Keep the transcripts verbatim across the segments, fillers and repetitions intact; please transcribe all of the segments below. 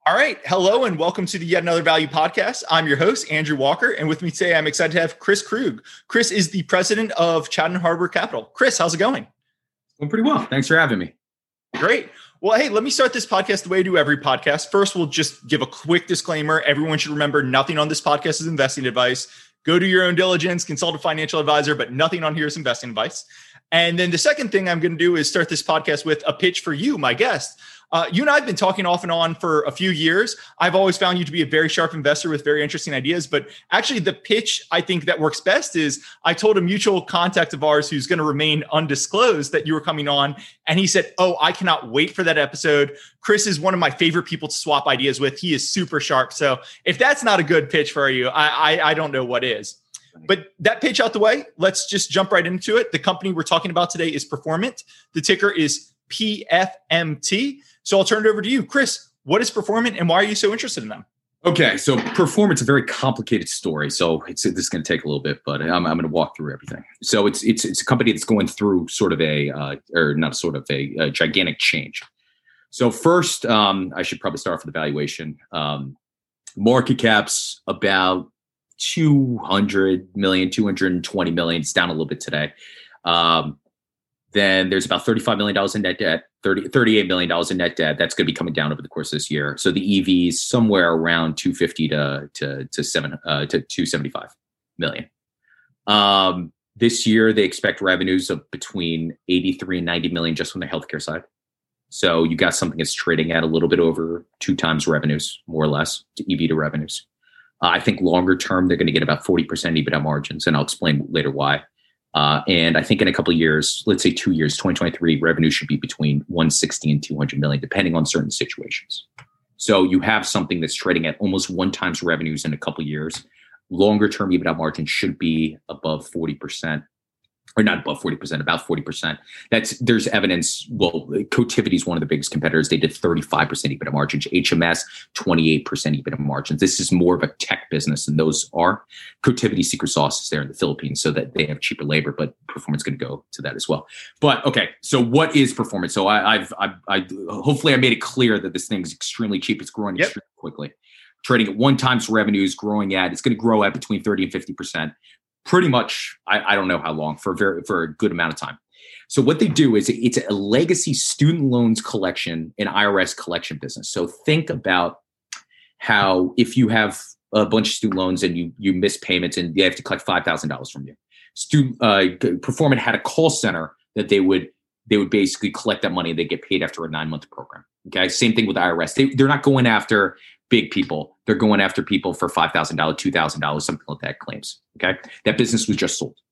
All right. Hello and welcome to the Yet Another Value podcast. I'm your host, Andrew Walker. And with me today, I'm excited to have Chris Krug. Chris is the president of Chattanooga Harbor Capital. Chris, how's it going? Well, pretty well. Thanks for having me. Great. Well, hey, let me start this podcast the way I do every podcast. First, we'll just give a quick disclaimer. Everyone should remember nothing on this podcast is investing advice. Go do your own diligence, consult a financial advisor, but nothing on here is investing advice. And then the second thing I'm going to do is start this podcast with a pitch for you, my guest. Uh, you and I have been talking off and on for a few years. I've always found you to be a very sharp investor with very interesting ideas. But actually, the pitch I think that works best is I told a mutual contact of ours who's going to remain undisclosed that you were coming on. And he said, oh, I cannot wait for that episode. Chris is one of my favorite people to swap ideas with. He is super sharp. So if that's not a good pitch for you, I, I, I don't know what is. But that pitch out the way, let's just jump right into it. The company we're talking about today is Performant. The ticker is P F M T. So I'll turn it over to you. Chris, what is Performant and why are you so interested in them? Okay, so Performant is a very complicated story. So it's this is going to take a little bit, but I'm, I'm going to walk through everything. So it's it's it's a company that's going through sort of a, uh, or not sort of a, a gigantic change. So first, um, I should probably start with the valuation. Um, market cap's about two hundred million, two hundred twenty million. It's down a little bit today. Um, then there's about thirty-five million dollars in net debt, thirty, thirty-eight million dollars in net debt. That's going to be coming down over the course of this year. So the E V is somewhere around two fifty to to to seven uh, to two seventy-five million. Um, this year they expect revenues of between eighty-three and ninety million just on the healthcare side. So you got something that's trading at a little bit over two times revenues, more or less, to E V to revenues. Uh, I think longer term they're going to get about forty percent EBITDA margins, and I'll explain later why. Uh, and I think in a couple of years, let's say two years, twenty twenty-three, revenue should be between one sixty and two hundred million, depending on certain situations. So you have something that's trading at almost one times revenues in a couple of years. Longer term EBITDA margin should be above forty percent. Or not above forty percent, about forty percent. That's there's evidence. Well, Cotiviti is one of the biggest competitors. They did thirty-five percent EBITDA margins. H M S, twenty-eight percent EBITDA margins. This is more of a tech business than those are. Cotiviti secret sauce is there in the Philippines so that they have cheaper labor, but Performant's going to go to that as well. But okay, so what is Performant? So I, I've, I, I, hopefully I made it clear that this thing is extremely cheap. It's growing yep. extremely quickly. Trading at one times revenues, growing at, it's going to grow at between thirty and fifty percent. Pretty much, I, I don't know how long, for a very for a good amount of time. So what they do is it's a legacy student loans collection and I R S collection business. So think about how if you have a bunch of student loans and you you miss payments and they have to collect five thousand dollars from you. Student uh, Performant had a call center that they would they would basically collect that money and they get paid after a nine month program. Okay, same thing with I R S. They they're not going after big people. They're going after people for five thousand dollars, two thousand dollars, something like that claims. Okay. That business was just sold.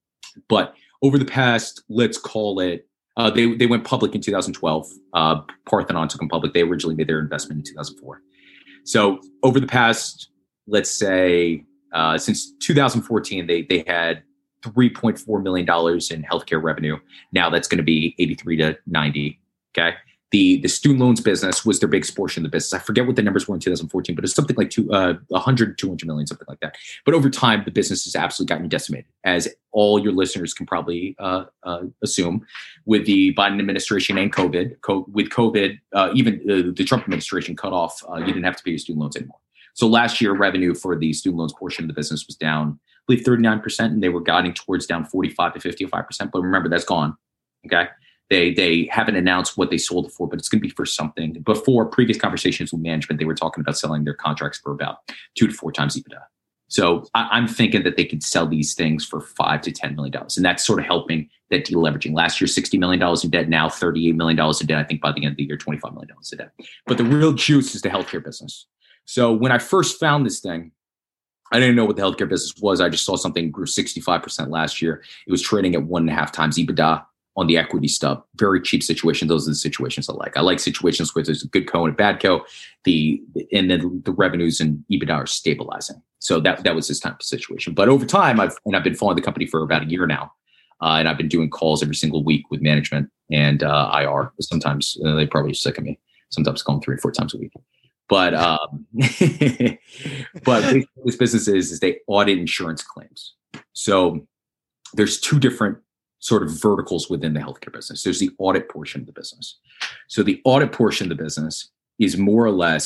But over the past, let's call it, uh, they, they went public in two thousand twelve. Uh, Parthenon took them public. They originally made their investment in two thousand four. So over the past, let's say, uh, since two thousand fourteen, they, they had three point four million dollars in healthcare revenue. Now that's going to be eighty-three to ninety. Okay. The, the student loans business was their biggest portion of the business. I forget what the numbers were in two thousand fourteen, but it's something like two, uh, one hundred, two hundred million, something like that. But over time, the business has absolutely gotten decimated, as all your listeners can probably uh, uh, assume, with the Biden administration and COVID. Co- with COVID, uh, even uh, the Trump administration cut off, uh, you didn't have to pay your student loans anymore. So last year, revenue for the student loans portion of the business was down, I believe, thirty-nine percent, and they were guiding towards down forty-five to fifty-five percent. But remember, that's gone. Okay. They they haven't announced what they sold it for, but it's going to be for something. Before previous conversations with management, they were talking about selling their contracts for about two to four times EBITDA. So I, I'm thinking that they could sell these things for five to ten million dollars, and that's sort of helping that deleveraging. Last year, sixty million dollars in debt. Now, thirty-eight million dollars in debt. I think by the end of the year, twenty-five million dollars in debt. But the real juice is the healthcare business. So when I first found this thing, I didn't know what the healthcare business was. I just saw something grew sixty-five percent last year. It was trading at one and a half times EBITDA on the equity stuff. Very cheap situation. Those are the situations I like. I like situations where there's a good co and a bad co. The and then the revenues and EBITDA are stabilizing. So that that was this type of situation. But over time, I've and I've been following the company for about a year now, uh, and I've been doing calls every single week with management and uh, I R. Sometimes uh, they probably sick of me. Sometimes calling three or four times a week. But um, but this business is is they audit insurance claims. So there's two different sort of verticals within the healthcare business. There's the audit portion of the business. So the audit portion of the business is more or less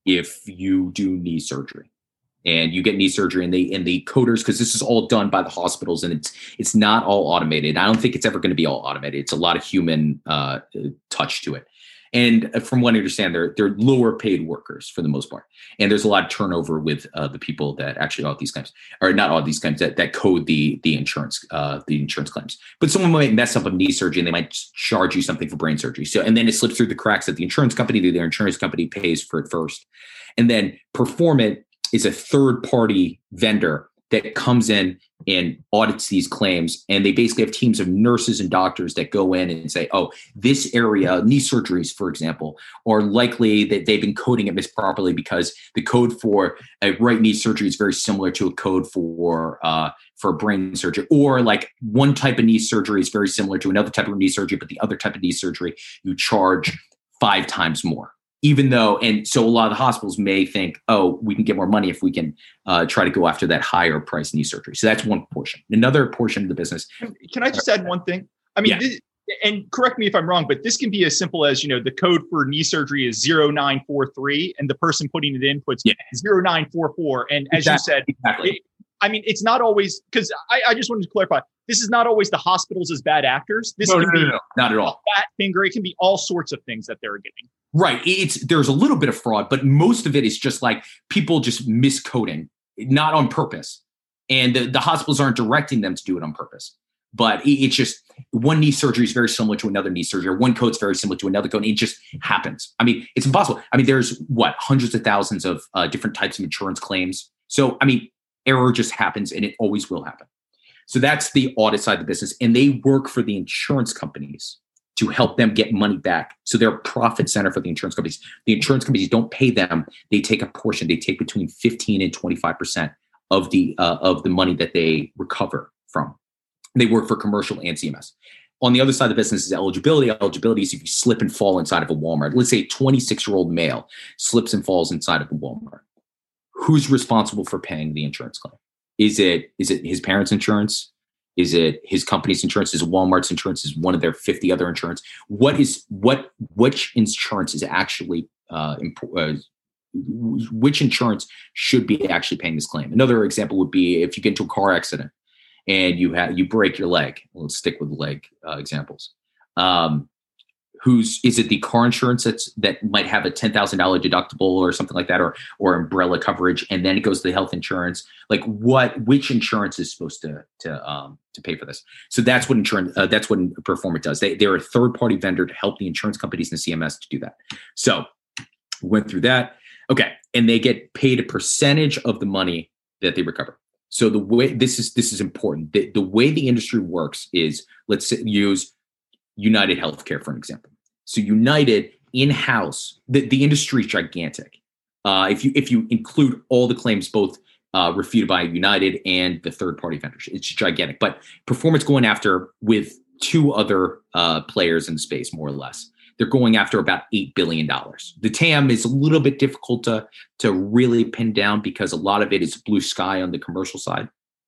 if you do knee surgery. And you get knee surgery, and they and the coders, because this is all done by the hospitals, and it's it's not all automated. I don't think it's ever going to be all automated. It's a lot of human uh, touch to it. And from what I understand, they're they're lower paid workers for the most part, and there's a lot of turnover with uh, the people that actually audit these claims, or not audit these claims, that that code the the insurance uh, the insurance claims. But someone might mess up a knee surgery, and they might charge you something for brain surgery. So and then it slips through the cracks that the insurance company, their insurance company pays for it first, and then Performant is a third-party vendor that comes in and audits these claims. And they basically have teams of nurses and doctors that go in and say, oh, this area, knee surgeries, for example, are likely that they've been coding it misproperly because the code for a right knee surgery is very similar to a code for uh, for brain surgery. Or like one type of knee surgery is very similar to another type of knee surgery, but the other type of knee surgery, you charge five times more. Even though, and so a lot of the hospitals may think, oh, we can get more money if we can uh, try to go after that higher price knee surgery. So that's one portion. Another portion of the business. Can I just add one thing? I mean, yeah. this, and correct me if I'm wrong, but this can be as simple as, you know, the code for knee surgery is zero nine four three, and the person putting it in puts yeah. zero nine four four. And as exactly. you said, exactly. it, I mean, it's not always, because I, I just wanted to clarify, this is not always the hospitals as bad actors. This no, can no, no, be no, not at all. Fat finger. It can be all sorts of things that they're getting. Right. It's there's a little bit of fraud, but most of it is just like people just miscoding, not on purpose. And the, the hospitals aren't directing them to do it on purpose. But it, it's just one knee surgery is very similar to another knee surgery. Or one code's very similar to another code. It just happens. I mean, it's impossible. I mean, there's what, hundreds of thousands of uh, different types of insurance claims. So, I mean, error just happens, and it always will happen. So that's the audit side of the business. And they work for the insurance companies to help them get money back. So they're a profit center for the insurance companies. The insurance companies don't pay them. They take a portion. They take between fifteen and twenty-five percent of the uh, of the money that they recover from. They work for commercial and C M S. On the other side of the business is eligibility. Eligibility is if you slip and fall inside of a Walmart. Let's say a twenty-six-year-old male slips and falls inside of a Walmart. Who's responsible for paying the insurance claim? Is it is it his parents' insurance? Is it his company's insurance? Is it Walmart's insurance? Is one of their fifty other insurance? What is what? Which insurance is actually uh, imp- uh, which insurance should be actually paying this claim? Another example would be if you get into a car accident and you have you break your leg. Let's stick with leg uh, examples. Um, Who's is it the car insurance that's that might have a ten thousand dollars deductible or something like that, or or umbrella coverage, and then it goes to the health insurance? Like what? Which insurance is supposed to to um to pay for this? So that's what insurance. Uh, that's what Performant does. They they're a third party vendor to help the insurance companies and the C M S to do that. So we went through that. Okay, and they get paid a percentage of the money that they recover. So the way this is this is important. The, the way the industry works is, let's say, use United Healthcare for an example. So United in-house, the, the industry is gigantic. Uh, if you if you include all the claims, both uh, refuted by United and the third-party vendors, it's gigantic. But Performant's going after, with two other uh, players in the space, more or less, they're going after about eight billion dollars. The T A M is a little bit difficult to, to really pin down because a lot of it is blue sky on the commercial side.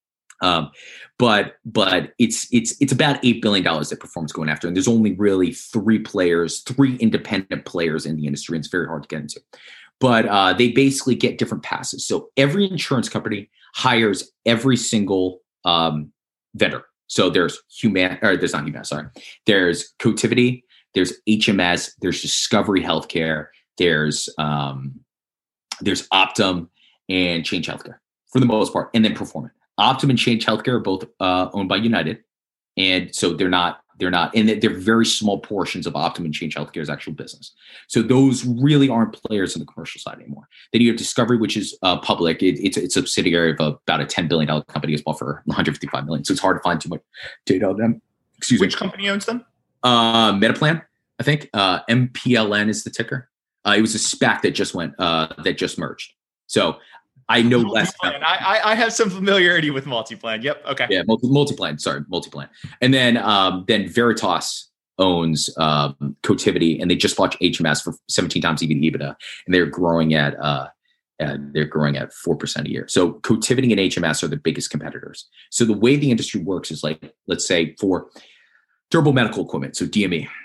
Um, but but it's it's it's about eight billion dollars that Performant's going after, and there's only really three players, three independent players in the industry, and it's very hard to get into. But uh, they basically get different passes. So every insurance company hires every single um, vendor. So there's Human, or there's not Human, sorry. There's Cotiviti, there's H M S, there's Discovery Healthcare, there's um, there's Optum and Change Healthcare for the most part, and then Performant. Optum and Change Healthcare are both uh, owned by United, and so they're not they're not, and they're very small portions of Optum and Change Healthcare's actual business. So those really aren't players in the commercial side anymore. Then you have Discovery, which is uh, public. It, it's it's a subsidiary of a, about a ten billion dollars company as well for one hundred fifty-five million dollars. So it's hard to find too much data on them. Excuse Which me. Which company owns them? Uh, Metaplan, I think. Uh, M P L N is the ticker. Uh, it was a SPAC that just went uh, that just merged. So I know less. I, I I have some familiarity with Multiplan. Yep. Okay. Yeah, multi, Multiplan. Sorry, Multiplan. And then um, then Veritas owns um, Cotiviti, and they just bought H M S for seventeen times E V to EBITDA, and they're growing at uh, uh, they're growing at four percent a year. So Cotiviti and H M S are the biggest competitors. So the way the industry works is like, let's say for durable medical equipment, so D M E,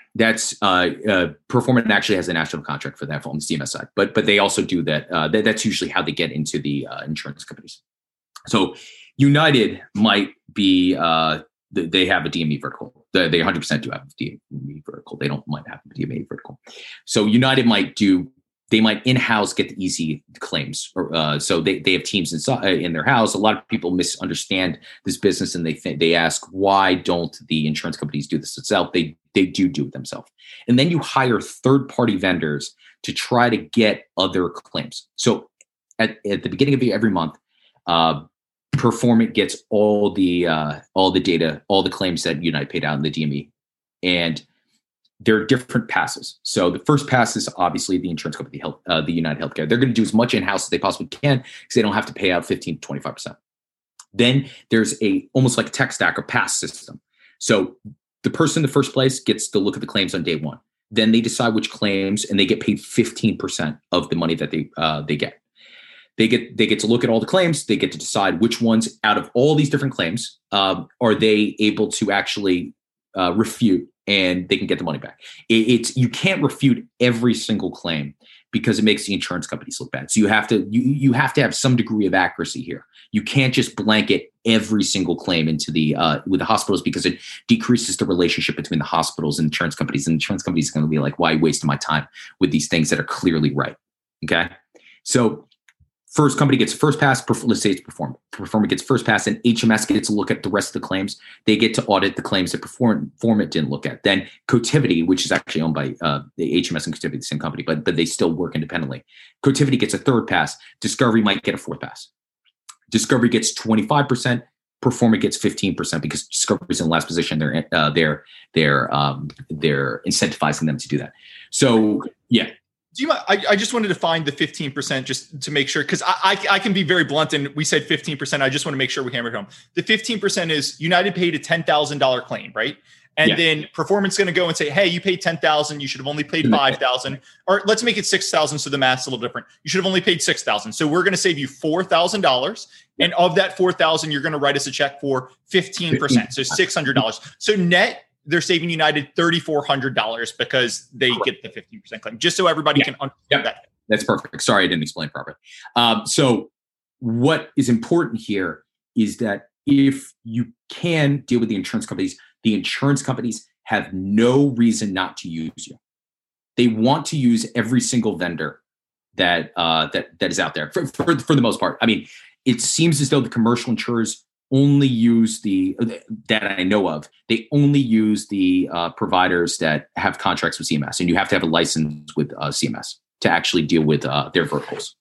That's uh, uh, Performant actually has a national contract for that on the C M S side, but but they also do that. Uh, that that's usually how they get into the uh, insurance companies. So United might be uh, they have a D M E vertical. They one hundred percent do have a D M E vertical. They don't might have a D M E vertical. So United might do. They might in-house get the easy claims. Or, uh, so they, they have teams in, in their house. A lot of people misunderstand this business and they think they ask, why don't the insurance companies do this itself? They they do do it themselves. And then you hire third-party vendors to try to get other claims. So at, at the beginning of every month, uh, Performant gets all the uh, all the data, all the claims that United paid out in the D M E. And there are different passes. So the first pass is obviously the insurance company, the, health, uh, the United Healthcare. They're going to do as much in-house as they possibly can because they don't have to pay out fifteen to twenty-five percent. Then there's a almost like a tech stack or pass system. So the person in the first place gets to look at the claims on day one. Then they decide which claims, and they get paid fifteen percent of the money that they uh, they get. They get they get to look at all the claims. They get to decide which ones out of all these different claims um, are they able to actually uh, refute, and they can get the money back. It, it's you can't refute every single claim because it makes the insurance companies look bad. So you have to you you have to have some degree of accuracy here. You can't just blanket every single claim into the uh, with the hospitals because it decreases the relationship between the hospitals and insurance companies. And insurance companies are going to be like, why are you wasting my time with these things that are clearly right? Okay, so. First company gets first pass, let's say it's Performant. Performant gets first pass, and H M S gets to look at the rest of the claims. They get to audit the claims that Performant didn't look at. Then Cotiviti, which is actually owned by uh, the H M S and Cotiviti, the same company, but, but they still work independently. Cotiviti gets a third pass. Discovery might get a fourth pass. Discovery gets twenty-five percent. Performant gets fifteen percent because Discovery's in the last position. They're uh, they're they're um, they're incentivizing them to do that. So yeah. Do you? I, I just wanted to find the fifteen percent just to make sure, because I, I I can be very blunt, and we said fifteen percent. I just want to make sure we hammer it home. The fifteen percent is United paid a ten thousand dollars claim, right? And yeah. then Performant's going to go and say, hey, you paid ten thousand dollars. You should have only paid five thousand dollars. Or let's make it six thousand dollars so the math's a little different. You should have only paid six thousand dollars. So we're going to save you four thousand dollars. And of that four thousand dollars, you're going to write us a check for fifteen percent. So six hundred dollars. So net, they're saving United three thousand four hundred dollars because they Correct. Get the fifteen percent claim, just so everybody yeah. can understand yep. that. That's perfect. Sorry, I didn't explain properly. Um, so what is important here is that if you can deal with the insurance companies, the insurance companies have no reason not to use you. They want to use every single vendor that uh, that that is out there for, for, for the most part. I mean, it seems as though the commercial insurers only use the that I know of. They only use the uh, providers that have contracts with C M S, and you have to have a license with uh, C M S to actually deal with uh, their verticals.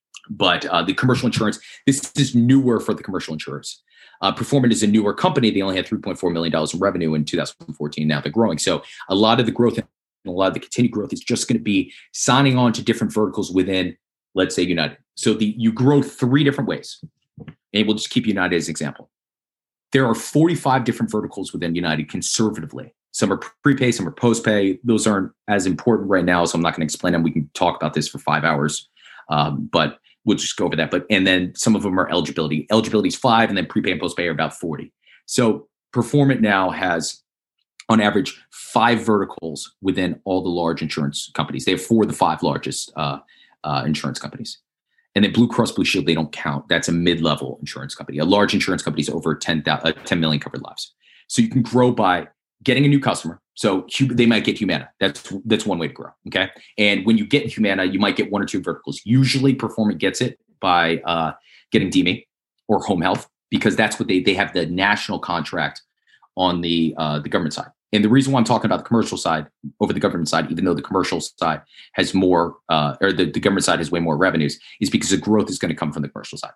But uh, the commercial insurance, this is newer for the commercial insurers. Uh, Performant is a newer company. They only had three point four million dollars in revenue in two thousand fourteen. Now they're growing. So a lot of the growth and a lot of the continued growth is just going to be signing on to different verticals within, let's say, United. So the you grow three different ways. And we'll just keep United as an example. There are forty-five different verticals within United conservatively. Some are prepay, some are postpay. Those aren't as important right now, so I'm not going to explain them. We can talk about this for five hours, um, but we'll just go over that. But and then some of them are eligibility. Eligibility is five, and then prepay and postpay are about forty. So Performant now has, on average, five verticals within all the large insurance companies. They have four of the five largest uh, uh, insurance companies. And then Blue Cross Blue Shield, they don't count. That's a mid-level insurance company. A large insurance company is over ten, uh, ten million covered lives. So you can grow by getting a new customer. So they might get Humana. That's that's one way to grow. Okay. And when you get Humana, you might get one or two verticals. Usually Performant gets it by uh, getting D M E or home health, because that's what they they have the national contract on the uh, the government side. And the reason why I'm talking about the commercial side over the government side, even though the commercial side has more, uh, or the, the government side has way more revenues, is because the growth is going to come from the commercial side.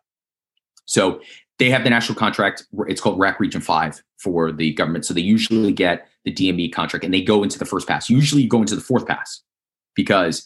So they have the national contract. It's called R A C Region five for the government. So they usually get the D M E contract and they go into the first pass. Usually you go into the fourth pass because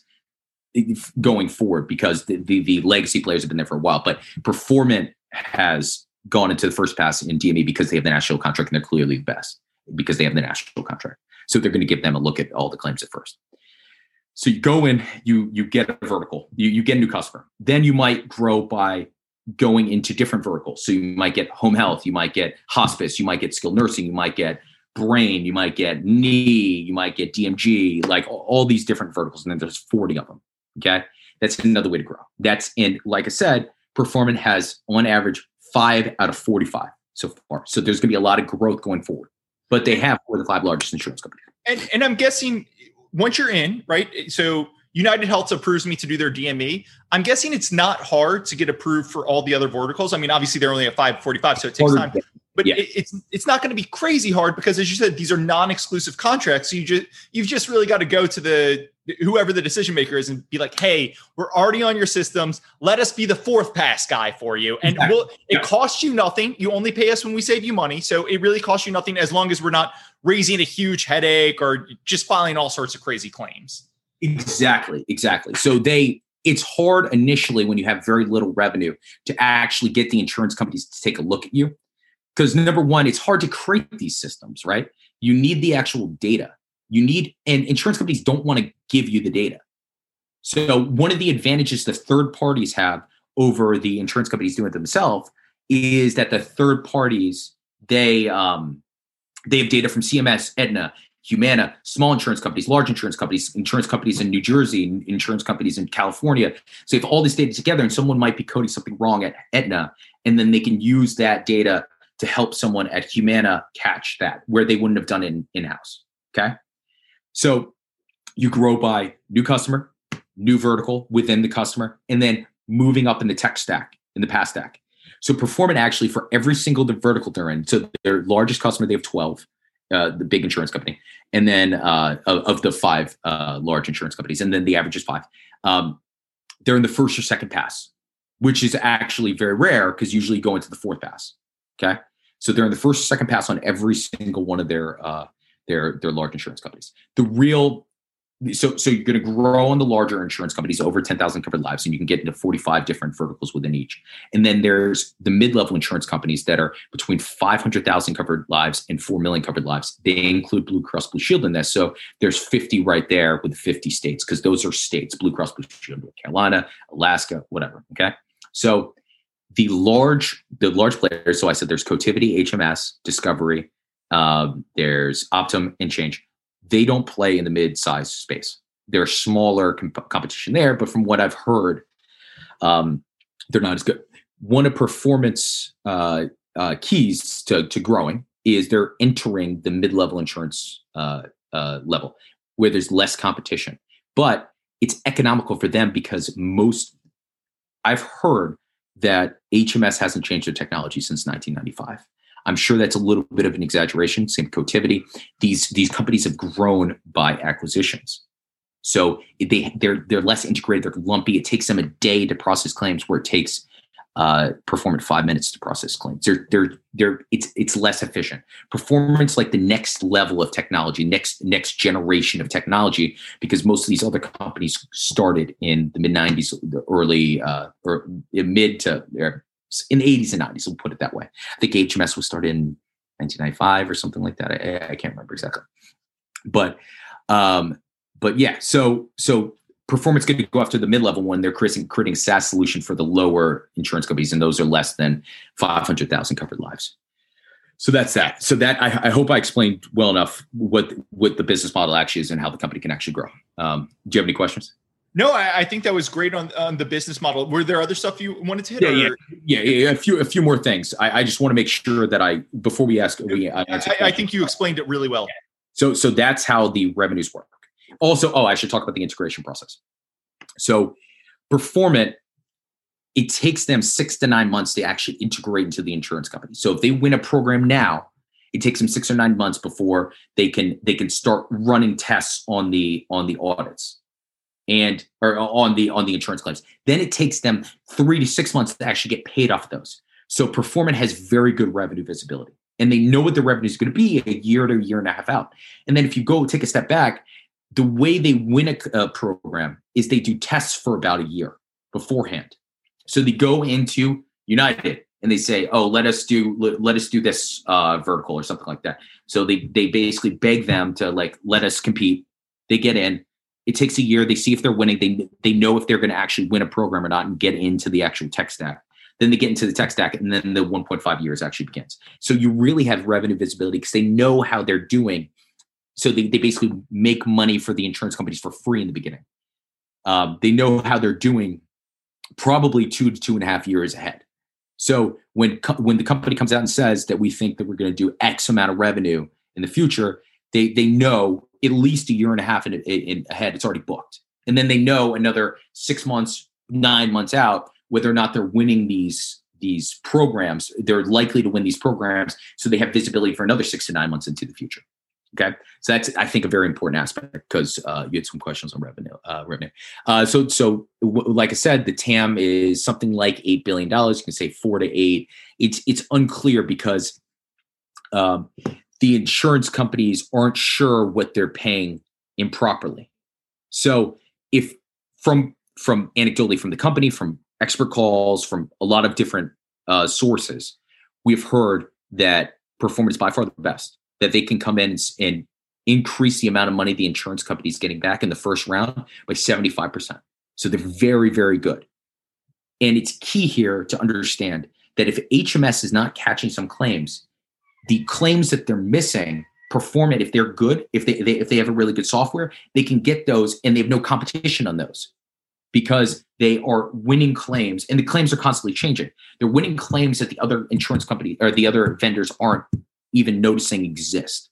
going forward, because the, the, the legacy players have been there for a while. But Performant has gone into the first pass in D M E because they have the national contract and they're clearly the best, because they have the national contract. So they're going to give them a look at all the claims at first. So you go in, you you get a vertical, you, you get a new customer. Then you might grow by going into different verticals. So you might get home health, you might get hospice, you might get skilled nursing, you might get brain, you might get knee, you might get D M G, like all, all these different verticals. And then there's forty of them. Okay. That's another way to grow. That's in, like I said, Performant has on average five out of forty-five so far. So there's going to be a lot of growth going forward, but they have four of the five largest insurance companies. And, and I'm guessing once you're in, right? So United Health approves me to do their D M E. I'm guessing it's not hard to get approved for all the other verticals. I mean, obviously they're only at five forty-five, so it takes time. But yeah. it, it's it's not going to be crazy hard because, as you said, these are non-exclusive contracts. So you just you've just really got to go to the whoever the decision maker is and be like, "Hey, we're already on your systems. Let us be the fourth pass guy for you." And exactly. we'll, it yeah. costs you nothing. You only pay us when we save you money. So it really costs you nothing as long as we're not raising a huge headache or just filing all sorts of crazy claims. Exactly, exactly. So they. It's hard initially when you have very little revenue to actually get the insurance companies to take a look at you. Because number one, it's hard to create these systems, right? You need the actual data. You need, and insurance companies don't want to give you the data. So one of the advantages the third parties have over the insurance companies doing it themselves is that the third parties, they um, they have data from C M S, Aetna, Humana, small insurance companies, large insurance companies, insurance companies in New Jersey, insurance companies in California. So if all this data together and someone might be coding something wrong at Aetna, and then they can use that data to help someone at Humana catch that where they wouldn't have done it in, in-house. Okay. So you grow by new customer, new vertical within the customer, and then moving up in the tech stack, in the PaaS stack. So Performant actually for every single vertical they're in, so their largest customer, they have twelve, uh, the big insurance company, and then uh, of, of the five uh, large insurance companies, and then the average is five. Um, they're in the first or second pass, which is actually very rare because usually you go into the fourth pass. Okay. So they're in the first or second pass on every single one of their uh, their their large insurance companies. The real so so you're going to grow on the larger insurance companies over ten thousand covered lives, and you can get into forty-five different verticals within each. And then there's the mid-level insurance companies that are between five hundred thousand covered lives and four million covered lives. They include Blue Cross Blue Shield in this. So there's fifty right there with fifty states because those are states: Blue Cross Blue Shield, North Carolina, Alaska, whatever. Okay, so. The large, the large players. So I said there's Cotiviti, H M S, Discovery, um, there's Optum, and Change. They don't play in the mid-size space. There's smaller comp- competition there, but from what I've heard, um, they're not as good. One of Performant's uh, uh, keys to, to growing is they're entering the mid-level insurance uh, uh, level where there's less competition, but it's economical for them because most I've heard that H M S hasn't changed their technology since nineteen ninety-five. I'm sure that's a little bit of an exaggeration. Same Cotiviti. These these companies have grown by acquisitions, so they they're they're less integrated. They're lumpy. It takes them a day to process claims, where it takes uh, Performant five minutes to process claims. They're they're they're it's it's less efficient. Performance like the next level of technology, next next generation of technology, because most of these other companies started in the mid nineties, the early uh, or mid to or in the eighties and nineties. We'll put it that way. I think H M S was started in nineteen ninety-five or something like that. I, I can't remember exactly, but um, but yeah. So so. Performance going to go after the mid-level one. They're creating, creating a SaaS solution for the lower insurance companies, and those are less than five hundred thousand covered lives. So that's that. So that I, I hope I explained well enough what what the business model actually is and how the company can actually grow. Um, do you have any questions? No, I, I think that was great on, on the business model. Were there other stuff you wanted to hit? Yeah, or? yeah, yeah, yeah. A few a few more things. I, I just want to make sure that I before we ask. We I, I, I think you explained it really well. So so that's how the revenues work. Also, oh, I should talk about the integration process. So Performant, it takes them six to nine months to actually integrate into the insurance company. So if they win a program now, it takes them six or nine months before they can they can start running tests on the on the audits and or on the on the insurance claims. Then it takes them three to six months to actually get paid off of those. So Performant has very good revenue visibility, and they know what the revenue is going to be a year to a year and a half out. And then if you go take a step back, the way they win a, a program is they do tests for about a year beforehand. So they go into United and they say, "Oh, let us do let, let us do this uh, vertical or something like that." So they they basically beg them to like let us compete. They get in. It takes a year. They see if they're winning. They they know if they're going to actually win a program or not and get into the actual tech stack. Then they get into the tech stack, and then the one point five years actually begins. So you really have revenue visibility because they know how they're doing. So they, they basically make money for the insurance companies for free in the beginning. Um, they know how they're doing probably two to two and a half years ahead. So when co- when the company comes out and says that we think that we're going to do X amount of revenue in the future, they they know at least a year and a half in, in, in ahead, it's already booked. And then they know another six months, nine months out, whether or not they're winning these, these programs. They're likely to win these programs, so they have visibility for another six to nine months into the future. Okay, so that's, I think, a very important aspect because uh, you had some questions on revenue. Uh, revenue. Uh, so, so w- like I said, the T A M is something like eight billion dollars. You can say four to eight. It's it's unclear because um, the insurance companies aren't sure what they're paying improperly. So, if from from anecdotally from the company, from expert calls, from a lot of different uh, sources, we've heard that performance is by far the best. That they can come in and increase the amount of money the insurance company is getting back in the first round by seventy-five percent. So they're very, very good. And it's key here to understand that if H M S is not catching some claims, the claims that they're missing, Performant, if they're good, if they, they if they have a really good software, they can get those and they have no competition on those because they are winning claims and the claims are constantly changing. They're winning claims that the other insurance company or the other vendors aren't even noticing exist.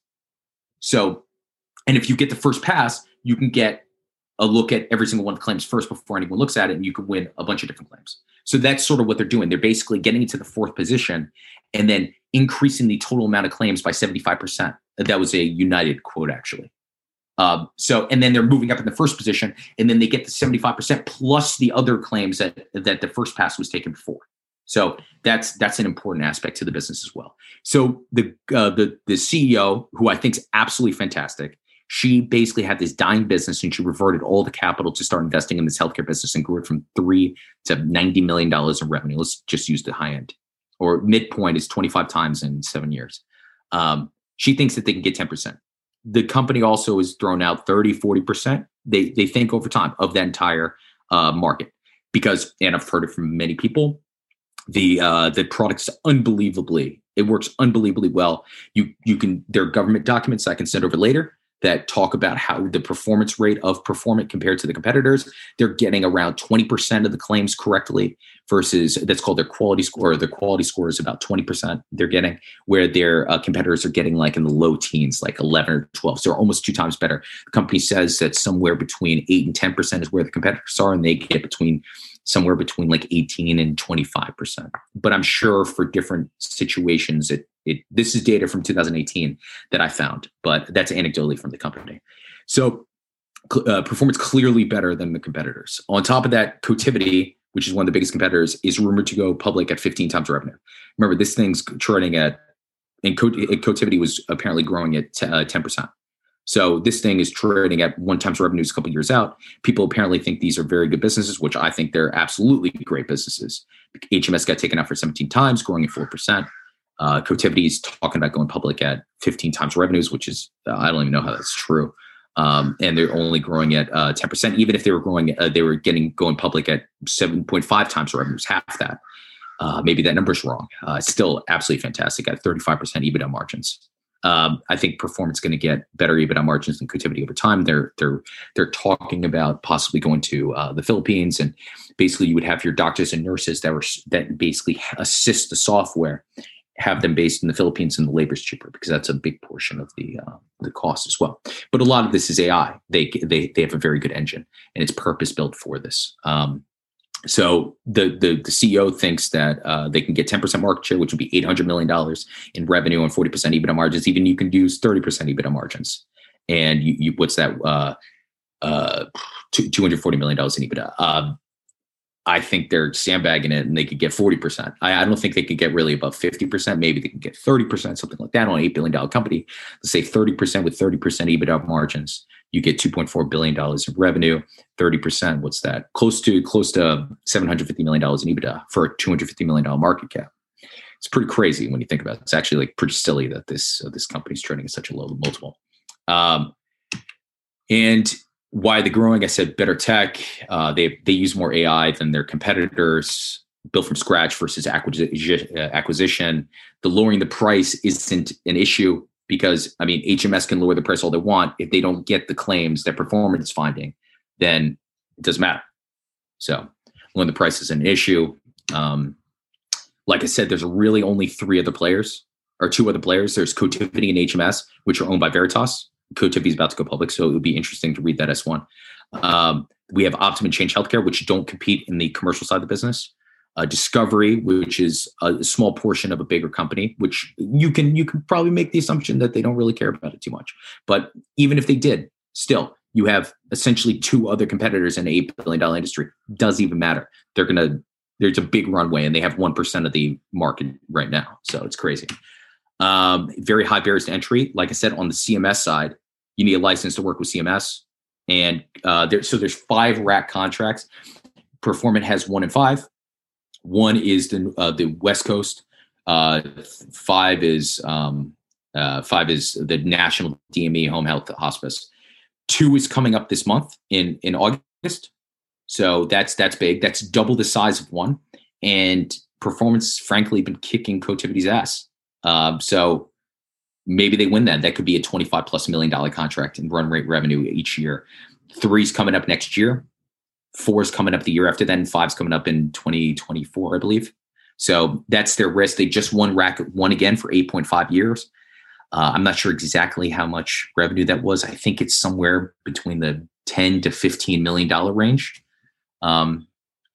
So, and if you get the first pass, you can get a look at every single one of the claims first before anyone looks at it, and you can win a bunch of different claims. So that's sort of what they're doing. They're basically getting into the fourth position and then increasing the total amount of claims by seventy-five percent. That was a United quote, actually. Um, so, and then they're moving up in the first position, and then they get the seventy-five percent plus the other claims that, that the first pass was taken before. So that's that's an important aspect to the business as well. So the uh, the the C E O, who I think is absolutely fantastic, she basically had this dying business and she reverted all the capital to start investing in this healthcare business and grew it from three to ninety million dollars in revenue. Let's just use the high end, or midpoint is twenty-five times in seven years. Um, she thinks that they can get ten percent. The company also has thrown out thirty, forty percent. They they think over time of that entire uh, market because, and I've heard it from many people. The uh, the product's unbelievably, it works unbelievably well. You you can, there are government documents I can send over later that talk about how the performance rate of Performant compared to the competitors. They're getting around twenty percent of the claims correctly versus that's called their quality score. Their quality score is about twenty percent they're getting, where their uh, competitors are getting like in the low teens, like eleven or twelve. So they're almost two times better. The company says that somewhere between eight and ten percent is where the competitors are, and they get between somewhere between like eighteen and twenty-five percent. But I'm sure for different situations, it, it this is data from two thousand eighteen that I found, but that's anecdotally from the company. So uh, Performance clearly better than the competitors. On top of that, Cotiviti, which is one of the biggest competitors, is rumored to go public at fifteen times revenue. Remember, this thing's trading at, and Cotiviti was apparently growing at ten percent. So this thing is trading at one times revenues a couple of years out. People apparently think these are very good businesses, which I think they're absolutely great businesses. H M S got taken out for seventeen times, growing at four percent. Uh, Cotiviti is talking about going public at fifteen times revenues, which is, uh, I don't even know how that's true. Um, and they're only growing at uh, ten percent. Even if they were growing, uh, they were getting going public at seven point five times revenues, half that. Uh, maybe that number's wrong. Uh, it's still absolutely fantastic at thirty-five percent EBITDA margins. Um, I think Performance is going to get better EBITDA margins than Cotiviti over time. They're they're they're talking about possibly going to uh, the Philippines, and basically you would have your doctors and nurses that were that basically assist the software, have them based in the Philippines, and the labor's cheaper because that's a big portion of the uh, the cost as well. But a lot of this is A I. They they they have a very good engine, and it's purpose built for this. Um, So the, the the C E O thinks that uh, they can get ten percent market share, which would be eight hundred million dollars in revenue and forty percent EBITDA margins. Even you can use thirty percent EBITDA margins. And you, you what's that? Uh, uh, two hundred forty million dollars in EBITDA. Uh, I think they're sandbagging it and they could get forty percent. I, I don't think they could get really above fifty percent. Maybe they can get thirty percent, something like that on an eight billion dollars company. Let's say thirty percent with thirty percent EBITDA margins. You get two point four billion dollars in revenue, thirty percent. What's that? Close to close to seven hundred fifty million dollars in EBITDA for a two hundred fifty million dollars market cap. It's pretty crazy when you think about it. It's actually like pretty silly that this uh, this company's trading at such a low multiple. Um, and why they're growing? I said better tech. Uh, they they use more A I than their competitors. built from scratch versus acquisition. acquisition. The lowering the price isn't an issue because, I mean, H M S can lower the price all they want. If they don't get the claims that Performant is finding, then it doesn't matter. So when the price is an issue, um, like I said, there's really only three other players or two other players. There's Cotiviti and H M S, which are owned by Veritas. Cotiviti is about to go public, so it would be interesting to read that S one. Um, we have Optum and Change Healthcare, which don't compete in the commercial side of the business. Uh, Discovery, which is a small portion of a bigger company, which you can you can probably make the assumption that they don't really care about it too much. But even if they did, still, you have essentially two other competitors in an eight billion dollars industry. Doesn't even matter. They're gonna there's a big runway, and they have one percent of the market right now, so it's crazy. Um, very high barriers to entry. Like I said, on the C M S side, you need a license to work with C M S, and uh, there so there's five R A C contracts. Performant has one and five. One is the uh, the West Coast. Uh, five is um, uh, five is the National D M E Home Health Hospice. Two is coming up this month in in August. So that's that's big. That's double the size of one. And Performant's frankly been kicking Cotiviti's ass. Um, so maybe they win that. That could be a twenty-five plus million dollar contract in run rate revenue each year. Three's coming up next year. Four's coming up the year after that, and five's coming up in twenty twenty-four, I believe. So that's their risk. They just won R A C one again for eight point five years. Uh, I'm not sure exactly how much revenue that was. I think it's somewhere between the ten to fifteen million dollar range. Um,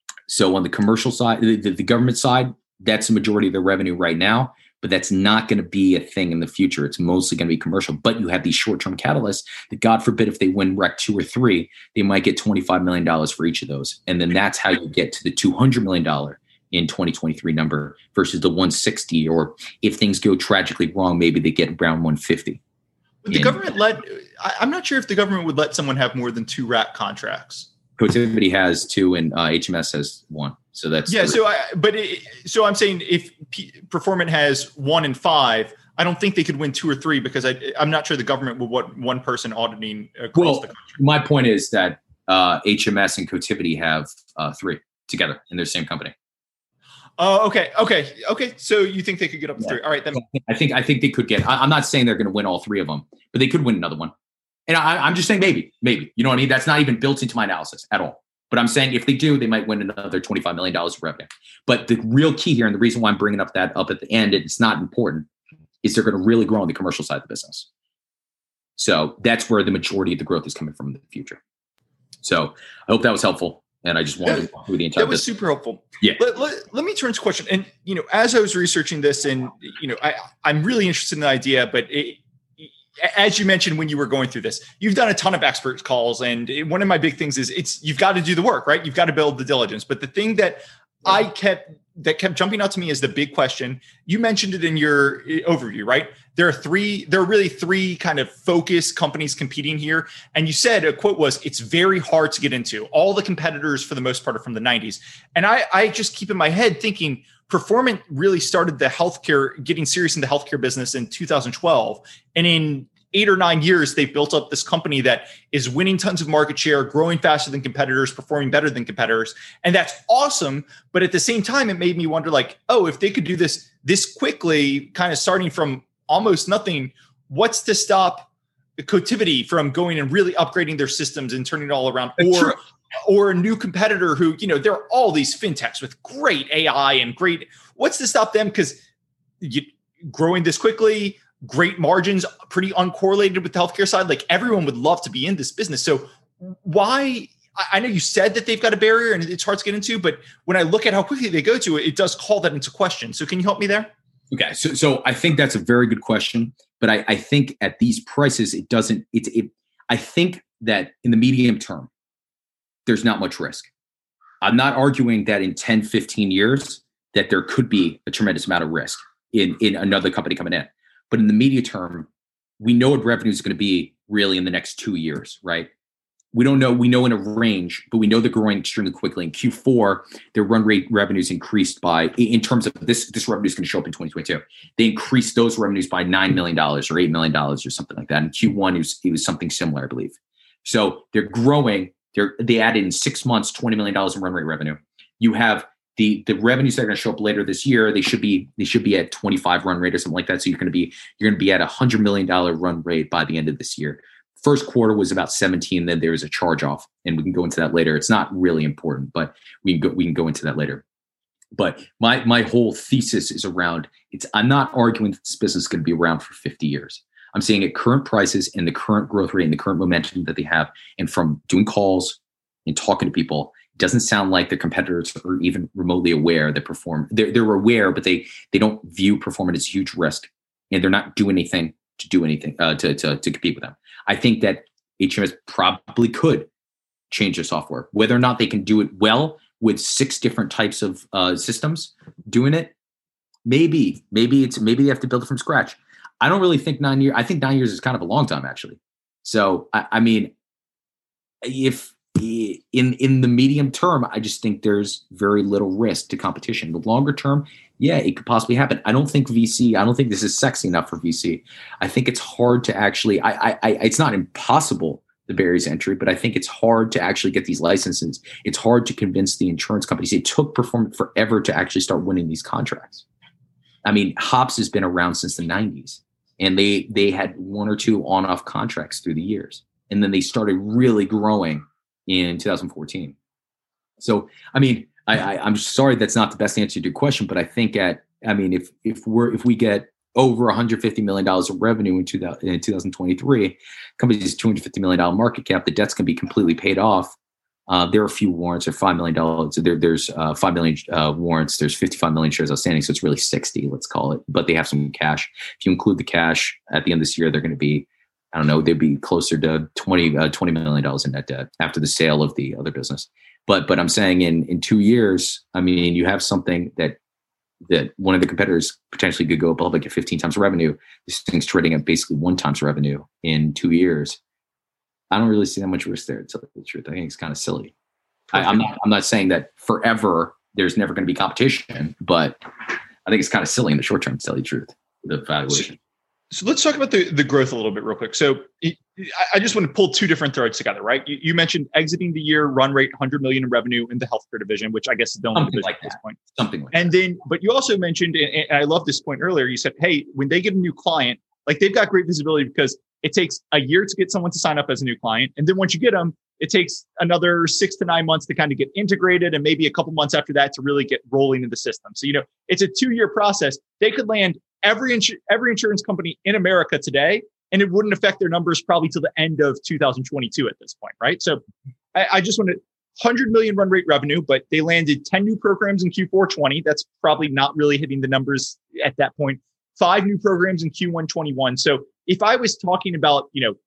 so on the commercial side, the, the government side, that's the majority of the revenue right now, but that's not going to be a thing in the future. It's mostly going to be commercial, but you have these short-term catalysts that, God forbid, if they win R A C two or three, they might get twenty-five million dollars for each of those. And then that's how you get to the two hundred million dollars in twenty twenty-three number versus the one hundred sixty, or if things go tragically wrong, maybe they get around one hundred fifty. The in, government let, I'm not sure if the government would let someone have more than two R A C contracts. Cotiviti has two and uh, H M S has one. So that's yeah. three. So, I, but it, so I'm saying if P- Performant has one and five, I don't think they could win two or three because I, I'm not sure the government would want one person auditing across well, the country. My point is that uh, H M S and Cotiviti have uh, three together in their same company. Oh, okay, okay, okay. So you think they could get up to yeah. three? All right, then. I think I think they could get. I, I'm not saying they're going to win all three of them, but they could win another one. And I, I'm just saying maybe, maybe. You know what I mean? That's not even built into my analysis at all. But I'm saying if they do, they might win another twenty-five million dollars of revenue. But the real key here, and the reason why I'm bringing up that up at the end, and it's not important, is they're going to really grow on the commercial side of the business. So that's where the majority of the growth is coming from in the future. So I hope that was helpful. And I just wanted to walk through the entire. That was super helpful. Yeah. Let, let, let me turn to question. And, you know, as I was researching this, and, you know, I, I'm really interested in the idea, but it, as you mentioned, when you were going through this, you've done a ton of expert calls. And one of my big things is it's, you've got to do the work, right? You've got to build the diligence. But the thing that I kept, that kept jumping out to me is the big question. You mentioned it in your overview, right? There are three, there are really three kind of focused companies competing here. And you said a quote was, it's very hard to get into. All the competitors for the most part are from the nineties. And I, I just keep in my head thinking Performant really started the healthcare, getting serious in the healthcare business in two thousand twelve. And in eight or nine years, they've built up this company that is winning tons of market share, growing faster than competitors, performing better than competitors. And that's awesome. But at the same time, it made me wonder like, oh, if they could do this this quickly, kind of starting from almost nothing, what's to stop Cotiviti from going and really upgrading their systems and turning it all around? Or, or a new competitor who, you know, there are all these fintechs with great A I and great, what's to stop them? Because you growing this quickly, great margins, pretty uncorrelated with the healthcare side. Like everyone would love to be in this business. So why, I know you said that they've got a barrier and it's hard to get into, but when I look at how quickly they go to it, it does call that into question. So can you help me there? Okay. So, so I think that's a very good question, but I, I think at these prices, it doesn't, it's, it, I think that in the medium term, there's not much risk. I'm not arguing that in ten, fifteen years, that there could be a tremendous amount of risk in, in another company coming in. But in the medium term, we know what revenue is going to be really in the next two years, right? We don't know. We know in a range, but we know they're growing extremely quickly. In Q four, their run rate revenues increased by, in terms of this, this revenue is going to show up in twenty twenty-two. They increased those revenues by nine million dollars or eight million dollars or something like that. In Q one, it was, it was something similar, I believe. So they're growing. They're, they added in six months, twenty million dollars in run rate revenue. You have the the revenues that are going to show up later this year, they should be they should be at twenty-five run rate or something like that. So you're going to be you're going to be at a hundred million dollar run rate by the end of this year. First quarter was about seventeen. Then there was a charge off, and we can go into that later. It's not really important, but we can go we can go into that later. But my my whole thesis is around it's. I'm not arguing that this business is going to be around for fifty years. I'm saying at current prices and the current growth rate and the current momentum that they have, and from doing calls and talking to people, it doesn't sound like their competitors are even remotely aware that perform. They're they're aware, but they they don't view performance as a huge risk, and they're not doing anything to do anything uh, to to to compete with them. I think that H M S probably could change their software, whether or not they can do it well with six different types of uh, systems doing it. Maybe, maybe it's maybe they have to build it from scratch. I don't really think nine years. I think nine years is kind of a long time, actually. So, I, I mean, if in in the medium term, I just think there's very little risk to competition. The longer term, yeah, it could possibly happen. I don't think V C. I don't think this is sexy enough for V C. I think it's hard to actually. I, I, I it's not impossible, the barriers to entry, but I think it's hard to actually get these licenses. It's hard to convince the insurance companies. It took Performant forever to actually start winning these contracts. I mean, Hops has been around since the nineties, and they they had one or two on-off contracts through the years, and then they started really growing in two thousand fourteen. So, I mean, I, I, I'm sorry that's not the best answer to your question, but I think at, I mean, if if we're if we get over one hundred fifty million dollars of revenue in, two thousand, in two thousand twenty-three, company's two hundred fifty million dollars market cap, the debt's going to be completely paid off. Uh, there are a few warrants, or five million dollars. There, there's uh, five million uh, warrants. There's fifty-five million shares outstanding. So it's really sixty, let's call it. But they have some cash. If you include the cash at the end of this year, they're going to be, I don't know, they'd be closer to twenty, uh, twenty million dollars in net debt after the sale of the other business. But but I'm saying in, in two years, I mean, you have something that that one of the competitors potentially could go public at fifteen times revenue. This thing's trading at basically one times revenue in two years. I don't really see that much risk there, to tell you the truth. I think it's kind of silly. I, I'm not I'm not saying that forever there's never going to be competition, but I think it's kind of silly in the short term, to tell you the truth, the valuation. So, so let's talk about the, the growth a little bit real quick. So it, I just want to pull two different threads together, right? You, you mentioned exiting the year run rate one hundred million in revenue in the healthcare division, which I guess is the only division like at this that. point. Something like and that. then, but you also mentioned, and I love this point earlier, you said, hey, when they get a new client, like they've got great visibility because it takes a year to get someone to sign up as a new client. And then once you get them, it takes another six to nine months to kind of get integrated, and maybe a couple months after that to really get rolling in the system. So, you know, it's a two-year process. They could land every insu- every insurance company in America today, and it wouldn't affect their numbers probably till the end of two thousand twenty-two at this point, right? So I, I just want to one hundred million run rate revenue, but they landed ten new programs in Q four twenty. That's probably not really hitting the numbers at that point. Five new programs in Q one twenty-one. So if I was talking about, you know,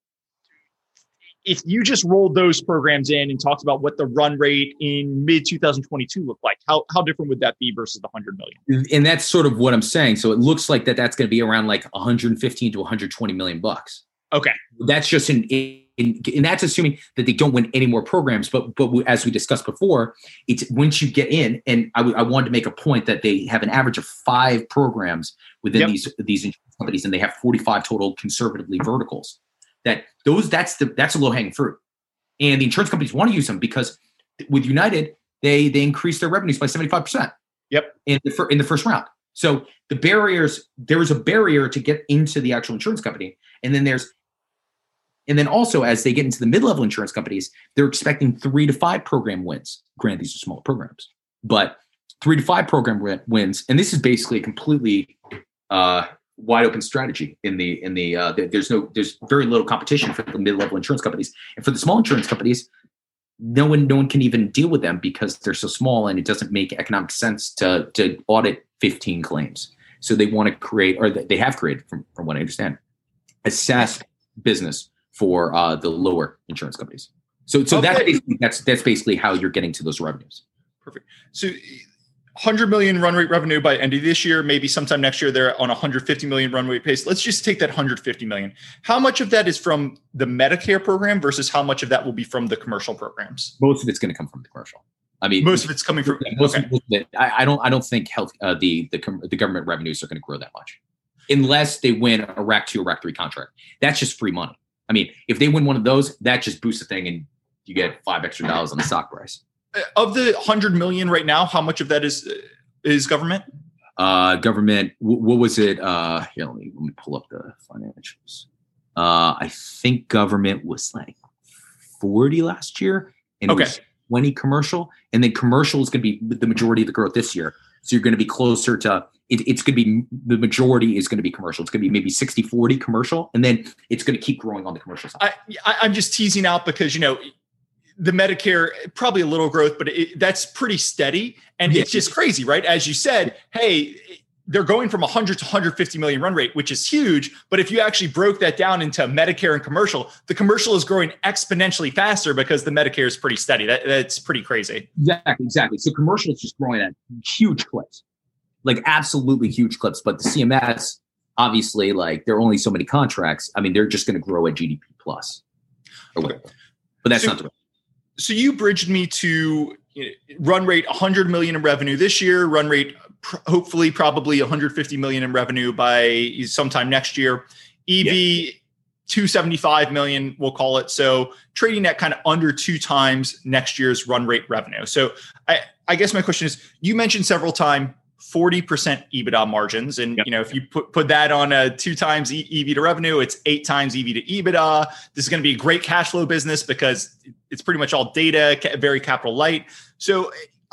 if you just rolled those programs in and talked about what the run rate in mid twenty twenty-two looked like, how how different would that be versus the one hundred million? And that's sort of what I'm saying. So it looks like that that's going to be around like one hundred fifteen to one hundred twenty million bucks. Okay. That's just in, in, and that's assuming that they don't win any more programs. But but as we discussed before, it's once you get in, and I, w- I wanted to make a point that they have an average of five programs within yep. these these insurance companies, and they have forty-five total conservatively verticals. That those that's the that's a low hanging fruit, and the insurance companies want to use them because with United they they increased their revenues by seventy-five percent. Yep. In the fir- in the first round. So the barriers, there is a barrier to get into the actual insurance company, and then there's and then also as they get into the mid-level insurance companies, they're expecting three to five program wins. Granted, these are small programs, but three to five program wins, and this is basically a completely uh, wide open strategy in the in the uh, there's no there's very little competition for the mid-level insurance companies, and for the small insurance companies, no one no one can even deal with them because they're so small, and it doesn't make economic sense to to audit fifteen claims. So they want to create, or they have created, from, from what I understand, a SaaS business for uh, the lower insurance companies. So so okay. that's basically, that's that's basically how you're getting to those revenues. Perfect. So one hundred million run rate revenue by end of this year, maybe sometime next year they're on one hundred fifty million run rate pace. Let's just take that one hundred fifty million. How much of that is from the Medicare program versus how much of that will be from the commercial programs? Most of it's going to come from the commercial. I mean, most of it's coming from. Yeah, most, okay. most of it, I, I don't. I don't think health. Uh, the the the government revenues are going to grow that much, unless they win a R A C two or R A C three contract. That's just free money. I mean, if they win one of those, that just boosts the thing, and you get five extra dollars on the stock price. Of the one hundred million right now, how much of that is is government? Uh, government, w- what was it? Uh, here, let me, let me pull up the financials. Uh, I think government was like forty last year, and it okay. was twenty commercial, and then commercial is going to be the majority of the growth this year. So you're going to be closer to, it, it's going to be, the majority is going to be commercial. It's going to be maybe sixty forty commercial, and then it's going to keep growing on the commercial side. I, I, I'm just teasing out because, you know, the Medicare, probably a little growth, but it, that's pretty steady. And yeah. It's just crazy, right? As you said, hey, they're going from one hundred to one hundred fifty million run rate, which is huge. But if you actually broke that down into Medicare and commercial, the commercial is growing exponentially faster because the Medicare is pretty steady. That, that's pretty crazy. Exactly, exactly. So commercial is just growing at huge clips, like absolutely huge clips. But the C M S, obviously, like there are only so many contracts. I mean, they're just going to grow at G D P plus or whatever. But that's so, not the right. So you bridged me to you know, run rate one hundred million in revenue this year, run rate pr- hopefully probably one hundred fifty million in revenue by sometime next year. E V yeah. two hundred seventy-five million, we'll call it. So trading at kind of under two times next year's run rate revenue. So I, I guess my question is, you mentioned several times forty percent EBITDA margins. And, yep. you know, if you put, put that on a two times E V to revenue, it's eight times E V to EBITDA. This is going to be a great cash flow business because it's pretty much all data, very capital light. So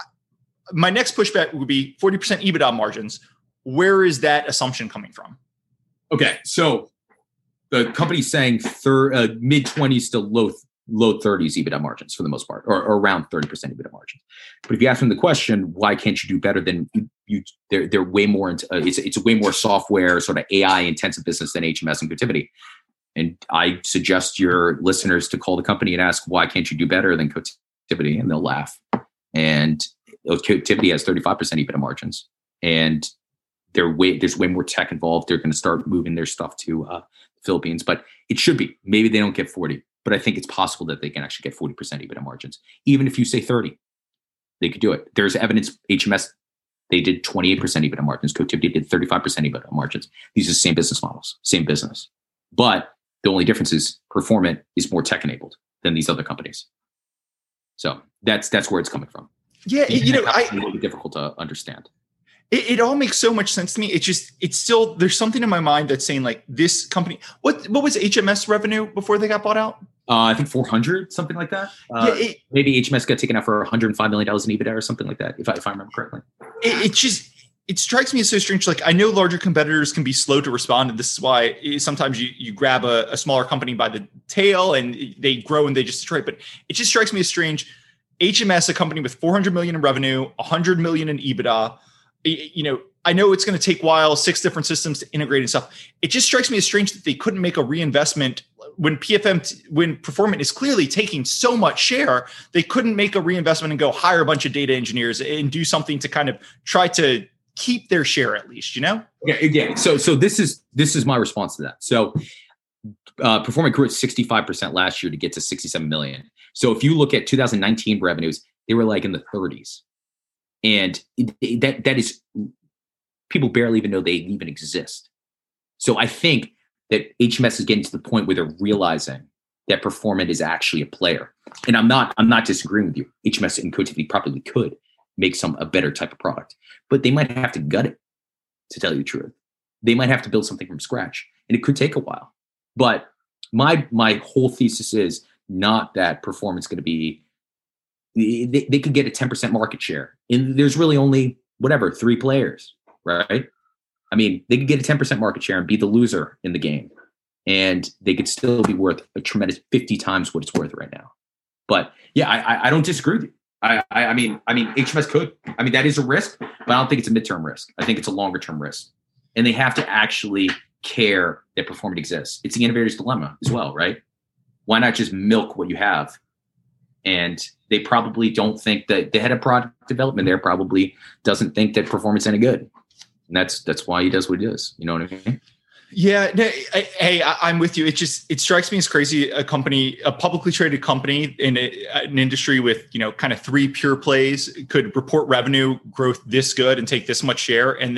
my next pushback would be forty percent EBITDA margins. Where is that assumption coming from? Okay. So the company's saying thir- uh, mid twenties to low low thirties EBITDA margins for the most part, or, or around thirty percent EBITDA margins. But if you ask them the question, why can't you do better than you, you they're, they're way more into, uh, it's, it's a way more software, sort of A I intensive business than H M S and Cotiviti. And I suggest your listeners to call the company and ask, why can't you do better than Cotiviti? And they'll laugh. And Cotiviti has thirty-five percent EBITDA margins, and they're way, there's way more tech involved. They're going to start moving their stuff to uh, the Philippines, but it should be. Maybe they don't get forty. But I think it's possible that they can actually get forty percent EBITDA margins. Even if you say thirty, they could do it. There's evidence H M S, they did twenty-eight percent EBITDA margins. Cotiviti did thirty-five percent EBITDA margins. These are the same business models, same business. But the only difference is Performant is more tech enabled than these other companies. So that's that's where it's coming from. Yeah, Even you know, I, it's a little bit difficult to understand. It, it all makes so much sense to me. It's just, it's still, there's something in my mind that's saying like this company, what what was H M S revenue before they got bought out? Uh, I think four hundred, something like that. Uh, yeah, it, maybe H M S got taken out for one hundred five million dollars in EBITDA or something like that, if I, if I remember correctly. It, it just, it strikes me as so strange. Like I know larger competitors can be slow to respond. And this is why sometimes you, you grab a, a smaller company by the tail and they grow and they just destroy it. But it just strikes me as strange. H M S, a company with four hundred million in revenue, one hundred million in EBITDA, you know, I know it's going to take a while, six different systems to integrate and stuff. It just strikes me as strange that they couldn't make a reinvestment when P F M, when Performant is clearly taking so much share. They couldn't make a reinvestment and go hire a bunch of data engineers and do something to kind of try to keep their share at least, you know? Yeah. Again, so so this is this is my response to that. So uh, Performant grew at sixty-five percent last year to get to sixty-seven million. So if you look at two thousand nineteen revenues, they were like in the thirties. And it, that that is, people barely even know they even exist. So I think that H M S is getting to the point where they're realizing that Performant is actually a player. And I'm not I'm not disagreeing with you. H M S and Cotiviti probably could make some a better type of product, but they might have to gut it, to tell you the truth. They might have to build something from scratch, and it could take a while. But my my whole thesis is not that Performant's going to be. They, they could get a ten percent market share, and there's really only whatever three players, right? I mean, they could get a ten percent market share and be the loser in the game, and they could still be worth a tremendous fifty times what it's worth right now. But yeah, I, I don't disagree with you. I, I, I mean, I mean, H M S could. I mean, that is a risk, but I don't think it's a midterm risk. I think it's a longer term risk, and they have to actually care that Performant exists. It's the innovator's dilemma as well, right? Why not just milk what you have? And they probably don't think that the head of product development there probably doesn't think that Performant's any good. And that's that's why he does what he does. You know what I mean? Yeah. No, I, hey, I, I'm with you. It just, it strikes me as crazy. A company, a publicly traded company in a, an industry with, you know, kind of three pure plays could report revenue growth this good and take this much share. And then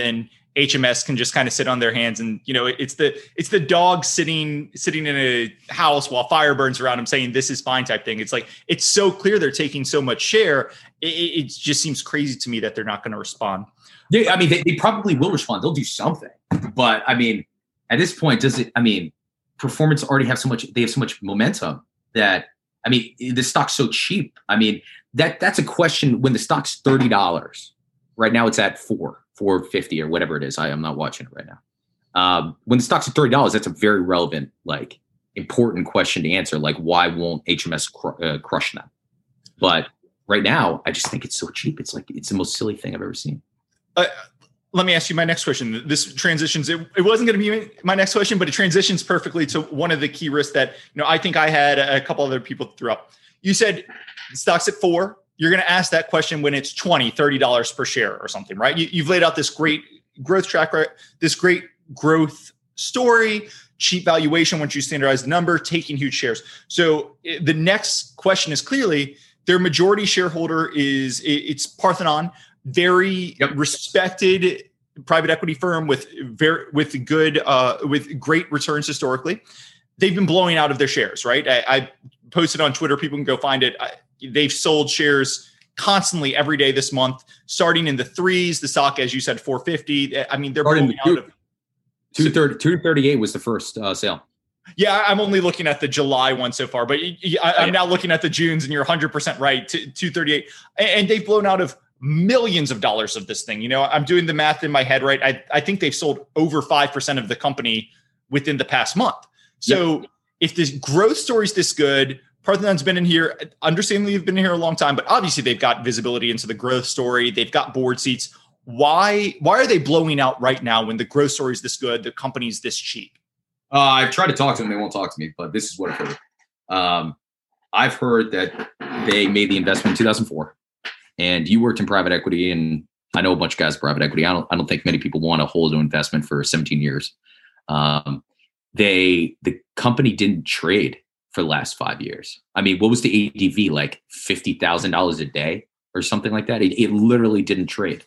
H M S can just kind of sit on thetheir hands. And, you know, it, it's the, it's the dog sitting, sitting in a house while fire burns around him saying, this is fine type thing. It's like, it's so clear they're taking so much share. It, it just seems crazy to me that they're not going to respond. They, I mean, they, they probably will respond. They'll do something, but I mean, at this point, does it, I mean, Performance already have so much, they have so much momentum that, I mean, the stock's so cheap. I mean, that that's a question when the stock's thirty dollars. Right now it's at four, four fifty or whatever it is. I am not watching it right now. Um, when the stock's at thirty dollars, that's a very relevant, like important question to answer. Like, why won't H M S cr- uh, crush them? But right now, I just think it's so cheap. It's like, it's the most silly thing I've ever seen. Uh, let me ask you my next question. This transitions, it, it wasn't going to be my next question, but it transitions perfectly to one of the key risks that, you know, I think I had a couple other people threw up. You said stock's at four. You're going to ask that question when it's twenty, thirty dollars per share or something, right? You, you've laid out this great growth track, right? This great growth story, cheap valuation once you standardize the number, taking huge shares. So the next question is clearly their majority shareholder is, it's Parthenon, very yep. respected private equity firm with very with good uh, with great returns historically. They've been blowing out of their shares, right? I, I posted on Twitter. People can go find it. I, they've sold shares constantly every day this month, starting in the threes. The stock, as you said, four fifty. I mean, they're blowing out of two thirty. two thirty-eight was the first uh, sale. Yeah, I'm only looking at the July one so far, but I, I'm now looking at the Junes, and you're one hundred percent right. two thirty-eight, and they've blown out of millions of dollars of this thing. You know, I'm doing the math in my head, right? I, I think they've sold over five percent of the company within the past month. So yep. if the growth story is this good, Parthenon's been in here, understandably, they've been in here a long time, but obviously they've got visibility into the growth story. They've got board seats. Why, why are they blowing out right now when the growth story is this good, the company's this cheap? Uh, I've tried to talk to them. They won't talk to me, but this is what I've heard. Um, I've heard that they made the investment in two thousand four. And you worked in private equity, and I know a bunch of guys in private equity. I don't, I don't think many people want to hold an investment for seventeen years. Um, they, the company didn't trade for the last five years. I mean, what was the A D V, like fifty thousand dollars a day or something like that? It, it literally didn't trade.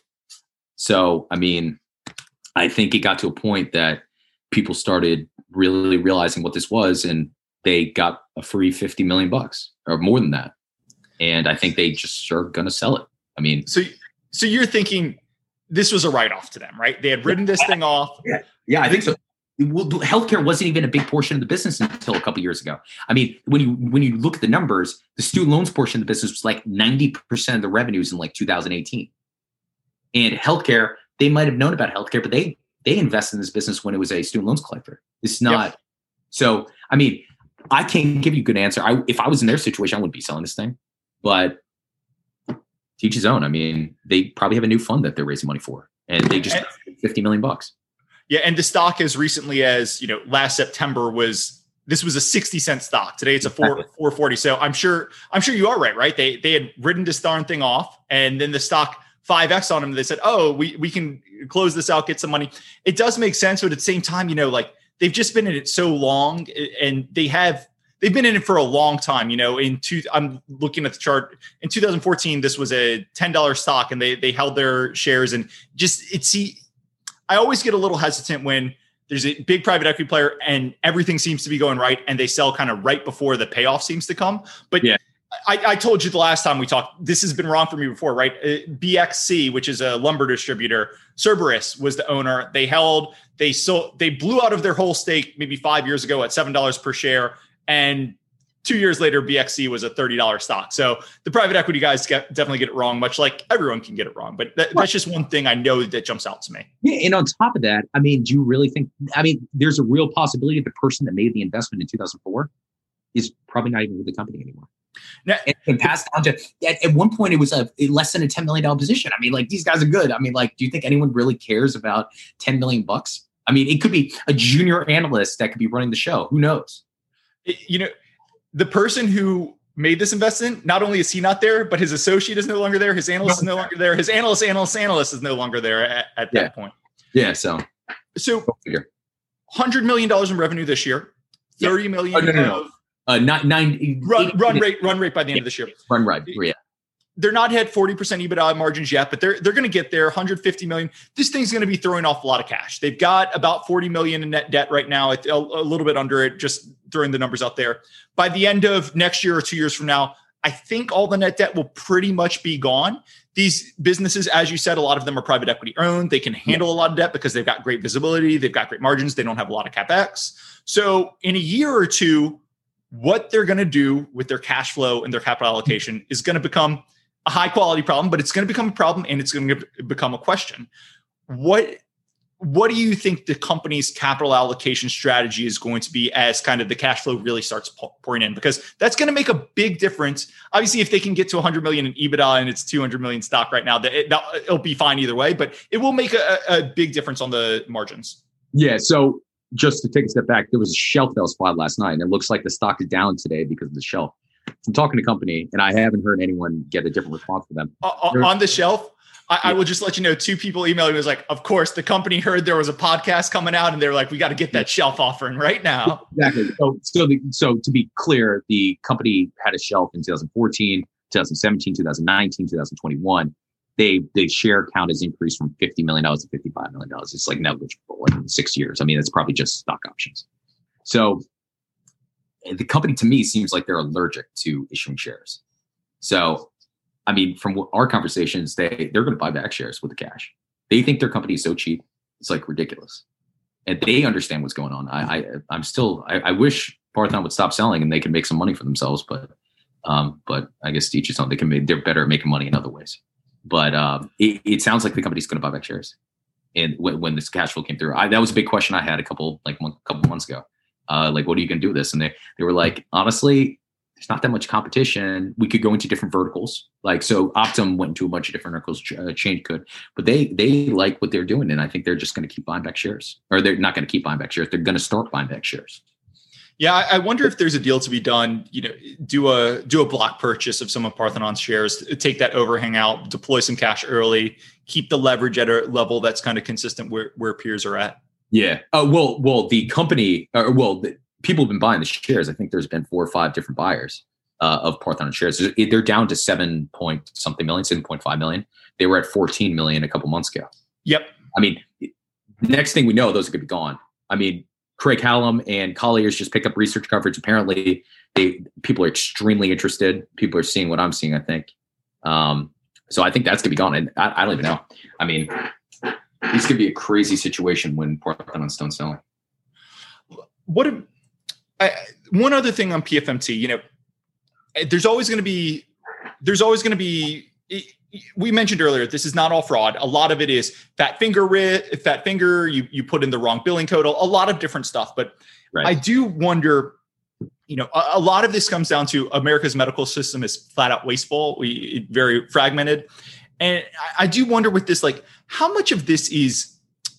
So, I mean, I think it got to a point that people started really realizing what this was, and they got a free fifty million bucks or more than that. And I think they just are going to sell it. I mean, so so you're thinking this was a write-off to them, right? They had written this thing off. Yeah, yeah, I think so. Well, healthcare wasn't even a big portion of the business until a couple of years ago. I mean, when you when you look at the numbers, the student loans portion of the business was like ninety percent of the revenues in like two thousand eighteen. And healthcare, they might have known about healthcare, but they they invested in this business when it was a student loans collector. It's not. Yep. So, I mean, I can't give you a good answer. I, if I was in their situation, I wouldn't be selling this thing. But teach his own. I mean, they probably have a new fund that they're raising money for, and they just got fifty million bucks. Yeah, and the stock as recently as, you know, last September was this was a sixty cent stock. Today it's a four four forty. So I'm sure I'm sure you are right, right? They they had written this darn thing off, and then the stock five X on them. They said, oh, we we can close this out, get some money. It does make sense, but at the same time, you know, like they've just been in it so long, and they have. They've been in it for a long time, you know. In two, I'm looking at the chart. In two thousand fourteen, this was a ten dollars stock, and they they held their shares. And just it's see, I always get a little hesitant when there's a big private equity player and everything seems to be going right, and they sell kind of right before the payoff seems to come. But yeah. I, I told you the last time we talked, this has been wrong for me before, right? Uh, B X C, which is a lumber distributor, Cerberus was the owner. They held, they sold, they blew out of their whole stake maybe five years ago at seven dollars per share. And two years later, B X C was a thirty dollars stock. So the private equity guys get, definitely get it wrong, much like everyone can get it wrong. But that, that's just one thing I know that jumps out to me. Yeah, and on top of that, I mean, do you really think, I mean, there's a real possibility the person that made the investment in two thousand four is probably not even with the company anymore. Now, and, and passed down to, at, at one point, it was a, a less than a ten million dollars position. I mean, like, these guys are good. I mean, like, do you think anyone really cares about ten million bucks? I mean, it could be a junior analyst that could be running the show. Who knows? You know, the person who made this investment, not only is he not there, but his associate is no longer there. His analyst is no longer there. His analyst, analyst, analyst is no longer there at, at yeah. that point. Yeah. So, so one hundred million dollars in revenue this year, thirty yeah. million oh, no, no, no. of uh, not nine run, run rate, run rate by the end of this year. Run rate. Yeah. they're not at forty percent EBITDA margins yet, but they're they're going to get there. one hundred fifty million. This thing's going to be throwing off a lot of cash. They've got about forty million in net debt right now, a, a little bit under it, just throwing the numbers out there. By the end of next year or two years from now, I think all the net debt will pretty much be gone. These businesses, as you said, a lot of them are private equity owned. They can handle a lot of debt because they've got great visibility. They've got great margins. They don't have a lot of CapEx. So in a year or two, what they're going to do with their cash flow and their capital allocation is going to become a high quality problem, but it's going to become a problem and it's going to become a question. What, what do you think the company's capital allocation strategy is going to be as kind of the cash flow really starts pouring in? Because that's going to make a big difference. Obviously, if they can get to one hundred million in EBITDA and it's two hundred million stock right now, that it, it'll be fine either way, but it will make a, a big difference on the margins. Yeah. So just to take a step back, there was a shelf that was filed last night, and it looks like the stock is down today because of the shelf. I'm talking to the company, and I haven't heard anyone get a different response from them. Uh, on the shelf, I, yeah. I will just let you know, two people emailed me, was like, of course, the company heard there was a podcast coming out, and they were like, we got to get that shelf offering right now. Exactly. So, so, the, so to be clear, the company had a shelf in twenty fourteen, twenty seventeen, twenty nineteen, twenty twenty-one. They, the share count has increased from fifty million dollars to fifty-five million dollars. It's like negligible in six years. I mean, it's probably just stock options. So the company, to me, seems like they're allergic to issuing shares. So, I mean, from our conversations, they, they're going to buy back shares with the cash. They think their company is so cheap. It's like ridiculous. And they understand what's going on. I, I I'm still, I, I wish Parthenon would stop selling and they could make some money for themselves. But, um, but I guess to each his own, they can make, they're better at making money in other ways. But um, it, it sounds like the company's going to buy back shares. And when, when this cash flow came through, I, that was a big question I had a couple, like a couple months ago. Uh, like, what are you going to do with this? And they, they were like, honestly, there's not that much competition. We could go into different verticals. Like, so Optum went into a bunch of different verticals, uh, Change could, but they, they like what they're doing. And I think they're just going to keep buying back shares, or they're not going to keep buying back shares. They're going to start buying back shares. Yeah. I wonder if there's a deal to be done, you know, do a, do a block purchase of some of Parthenon's shares, take that overhang out, deploy some cash early, keep the leverage at a level that's kind of consistent where, where peers are at. Yeah. Uh, well, well, the company, or well, the, people have been buying the shares. I think there's been four or five different buyers uh, of Parthenon shares. They're down to seven point something million, seven point five million. They were at fourteen million a couple months ago. Yep. I mean, next thing we know, those are going to be gone. I mean, Craig Hallam and Colliers just picked up research coverage. Apparently, they people are extremely interested. People are seeing what I'm seeing, I think. Um, so I think that's going to be gone. And I, I don't even know. I mean, this could be a crazy situation when Parthenon's done selling. What a, I, one other thing on P F M T, you know, there's always going to be, there's always going to be, we mentioned earlier, this is not all fraud. A lot of it is fat finger, fat finger, you, you put in the wrong billing code, a lot of different stuff. But right. I do wonder, you know, a, a lot of this comes down to America's medical system is flat out wasteful, we very fragmented. And I, I do wonder with this, like, how much of this is,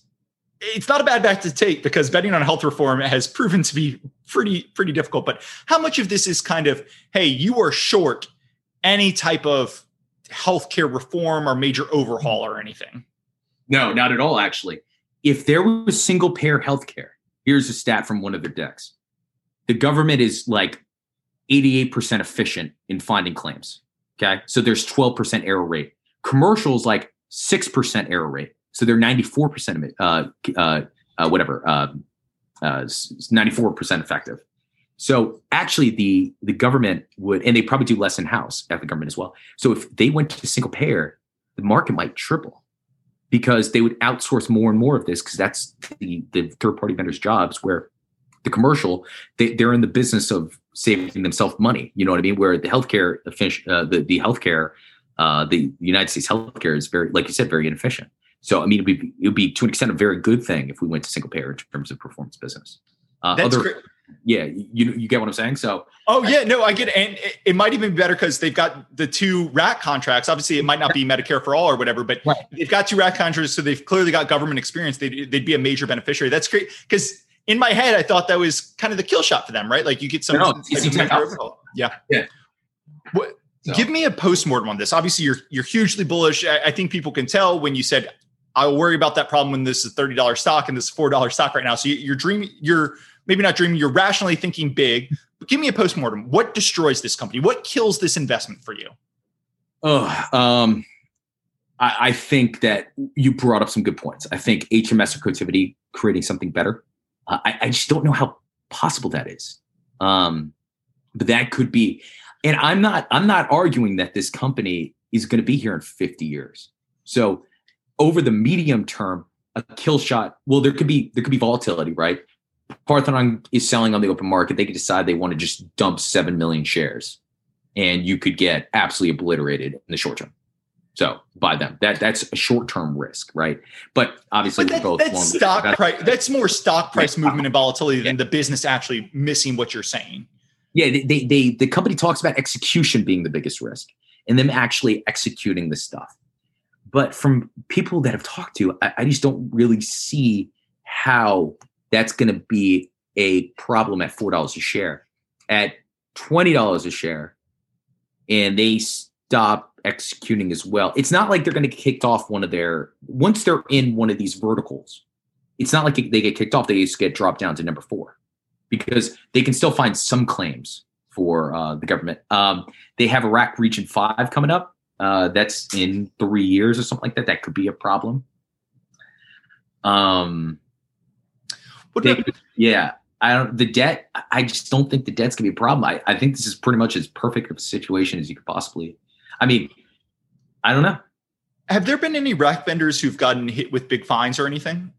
it's not a bad bet to take because betting on health reform has proven to be pretty, pretty difficult. But how much of this is kind of, hey, you are short any type of healthcare reform or major overhaul or anything? No, not at all, actually. If there was single payer healthcare, here's a stat from one of their decks. The government is like eighty-eight percent efficient in finding claims. Okay. So there's twelve percent error rate. Commercials like six percent error rate. So they're ninety-four percent of it, uh, uh, uh, whatever, uh, uh, ninety-four percent effective. So actually the, the government would, and they probably do less in-house at the government as well. So if they went to single payer, the market might triple because they would outsource more and more of this because that's the, the third-party vendors' jobs, where the commercial, they, they're in the business of saving themselves money. You know what I mean? Where the healthcare, uh, the, the healthcare, uh, the United States healthcare is very, like you said, very inefficient. So, I mean, it'd be, it would be to an extent a very good thing if we went to single payer in terms of performance business. Uh, That's other, great. Yeah, you you get what I'm saying? So, oh yeah, no, I get it. And it, it might even be better because they've got the two R A C contracts. Obviously, it might not be Medicare for all or whatever, but right. They've got two R A C contracts, so they've clearly got government experience. They'd, they'd be a major beneficiary. That's great because in my head, I thought that was kind of the kill shot for them, right? Like you get some. No, no, yeah, yeah. What? So. Give me a postmortem on this. Obviously, you're you're hugely bullish. I, I think people can tell when you said, "I'll worry about that problem when this is thirty dollars stock and this is four dollars stock right now." So you're dreaming. You're maybe not dreaming. You're rationally thinking big. But give me a postmortem. What destroys this company? What kills this investment for you? Oh, um, I, I think that you brought up some good points. I think H M S or Cotiviti creating something better. Uh, I, I just don't know how possible that is. Um, but that could be, and I'm not, I'm not arguing that this company is going to be here in fifty years. So over the medium term, a kill shot, well, there could be, there could be volatility, right? Parthenon is selling on the open market. They could decide they want to just dump seven million shares and you could get absolutely obliterated in the short term. So buy them. That that's a short-term risk, right? But obviously, but that, both that's stock price. That's more stock price movement and volatility than yeah. the business actually missing what you're saying. Yeah, they, they they the company talks about execution being the biggest risk, and them actually executing the stuff. But from people that I've talked to, I, I just don't really see how that's going to be a problem at four dollars a share. At twenty dollars a share, and they stop executing as well. It's not like they're going to get kicked off one of their, once they're in one of these verticals, it's not like they get kicked off. They just get dropped down to number four because they can still find some claims for uh, the government. Um, they have Iraq Region five coming up. Uh, that's in three years or something like that. That could be a problem. Um, what they, about- yeah. I don't, the debt, I just don't think the debt's going to be a problem. I, I think this is pretty much as perfect of a situation as you could possibly. I mean, I don't know. Have there been any rack vendors who've gotten hit with big fines or anything?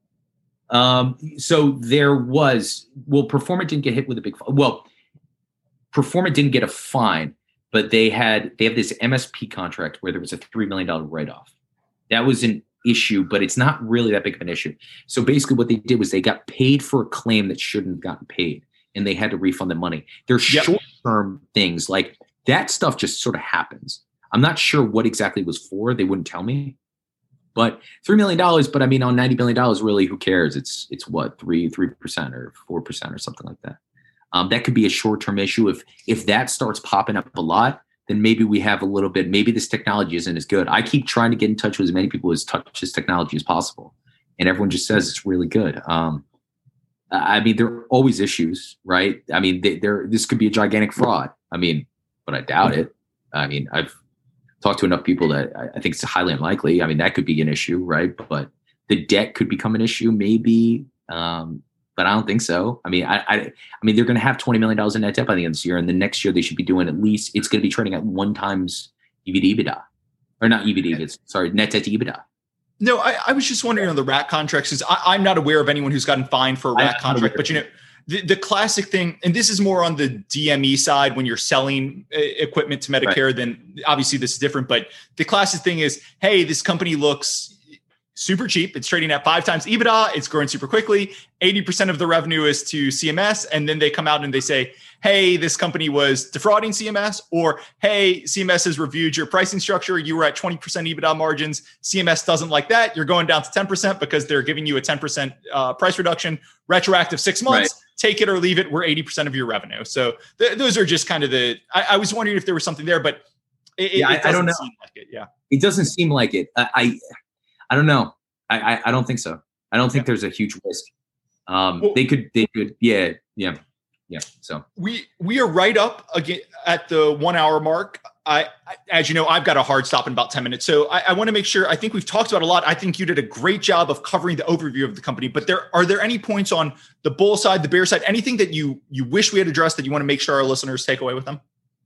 Um, so there was, well, Performant didn't get hit with a big fine. Well, Performant didn't get a fine, but they had, they have this M S P contract where there was a three million dollars write-off. That was an issue, but it's not really that big of an issue. So basically what they did was they got paid for a claim that shouldn't have gotten paid, and they had to refund the money. There's yep. short-term things like that stuff just sort of happens. I'm not sure what exactly it was for. They wouldn't tell me. But three million dollars, but I mean, on ninety billion dollars, really, who cares? It's it's what, three, three percent or four percent or something like that. Um, that could be a short-term issue. If if that starts popping up a lot, then maybe we have a little bit, maybe this technology isn't as good. I keep trying to get in touch with as many people as touch this technology as possible. And everyone just says it's really good. Um, I mean, there are always issues, right? I mean, they, there this could be a gigantic fraud. I mean, but I doubt it. I mean, I've talked to enough people that I, I think it's highly unlikely. I mean, that could be an issue, right? But the debt could become an issue, maybe. Um, but I don't think so. I mean, I, I, I mean, they're going to have twenty million dollars in net debt by the end of this year, and the next year they should be doing at least. It's going to be trading at one times E V to EBITDA, or not E V to EBITDA. Sorry, net debt to EBITDA. No, I, I was just wondering on the rack contracts, because I'm not aware of anyone who's gotten fined for a rack contract, but you know. The, the classic thing, and this is more on the D M E side when you're selling uh, equipment to Medicare, right. Then obviously this is different. But the classic thing is, hey, this company looks super cheap. It's trading at five times EBITDA. It's growing super quickly. eighty percent of the revenue is to C M S. And then they come out and they say, hey, this company was defrauding C M S, or hey, C M S has reviewed your pricing structure. You were at twenty percent EBITDA margins. C M S doesn't like that. You're going down to ten percent because they're giving you a ten percent uh, price reduction, retroactive six months. Right. Take it or leave it. We're eighty percent of your revenue. So th- those are just kind of the, I, I was wondering if there was something there, but it, yeah, it I, I don't know. Seem like it. Yeah. It doesn't seem like it. I, I, I don't know. I, I, I don't think so. I don't think yeah. there's a huge risk. Um, well, they could, they could, yeah, yeah, yeah. So we, we are right up again at the one hour mark. I, I, as you know, I've got a hard stop in about ten minutes. So I, I want to make sure, I think we've talked about a lot. I think you did a great job of covering the overview of the company, but there, are there any points on the bull side, the bear side, anything that you, you wish we had addressed that you want to make sure our listeners take away with them?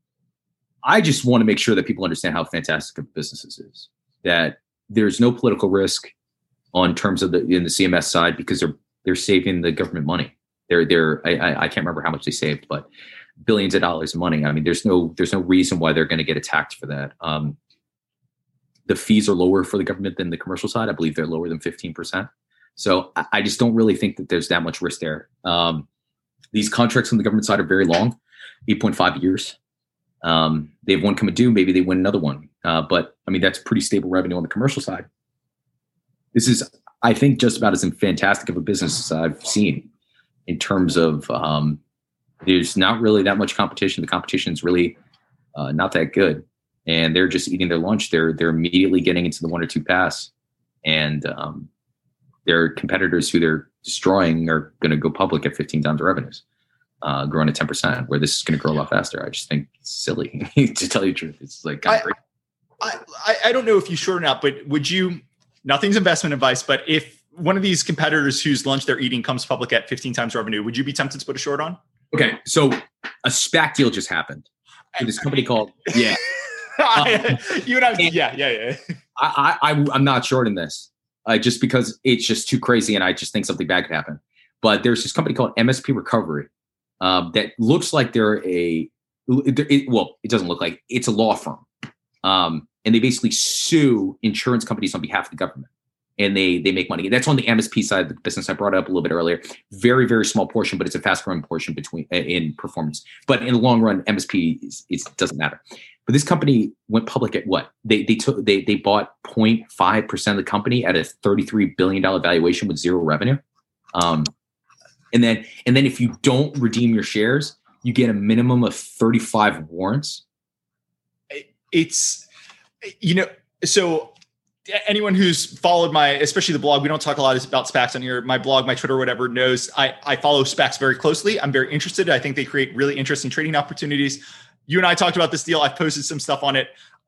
I just want to make sure that people understand how fantastic a business this is, that there's no political risk on terms of the, in the C M S side, because they're, they're saving the government money. They're, they're, I, I can't remember how much they saved, but billions of dollars of money. I mean, there's no, there's no reason why they're going to get attacked for that. Um, the fees are lower for the government than the commercial side. I believe they're lower than fifteen percent. So I, I just don't really think that there's that much risk there. Um, these contracts on the government side are very long, eight point five years. Um, they have one coming due. Maybe they win another one. Uh, but I mean, that's pretty stable revenue on the commercial side. This is, I think, just about as fantastic of a business as I've seen in terms of, um, there's not really that much competition. The competition is really uh, not that good, and they're just eating their lunch. They're they're immediately getting into the one or two pass, and um, their competitors who they're destroying are going to go public at fifteen times the revenues, uh, growing at ten percent. Where this is going to grow a lot faster. I just think it's silly to tell you the truth. It's like kind of I, crazy. I, I, I don't know if you short or not, but would you, nothing's investment advice, but if one of these competitors whose lunch they're eating comes public at fifteen times revenue, would you be tempted to put a short on? Okay. So a SPAC deal just happened with this company called, yeah. Um, you and I, yeah, yeah, yeah. I, I, I'm not short in this uh, just because it's just too crazy and I just think something bad could happen. But there's this company called M S P Recovery um, that looks like they're a, it, well, it doesn't look like, it's a law firm. Um, and they basically sue insurance companies on behalf of the government. And they they make money. That's on the M S P side of the business. I brought it up a little bit earlier. Very, very small portion, but it's a fast growing portion between in performance. But in the long run, M S P is, is, doesn't matter. But this company went public at what? They they took they they bought zero point five percent of the company at a thirty-three billion dollars valuation with zero revenue. Um, and then and then if you don't redeem your shares, you get a minimum of thirty-five warrants. It's, you know, so anyone who's followed my, especially the blog, we don't talk a lot about SPACs on here. My blog, my Twitter, whatever, knows I, I follow SPACs very closely. I'm very interested. I think they create really interesting trading opportunities. You and I talked about this deal. I've posted some stuff on it.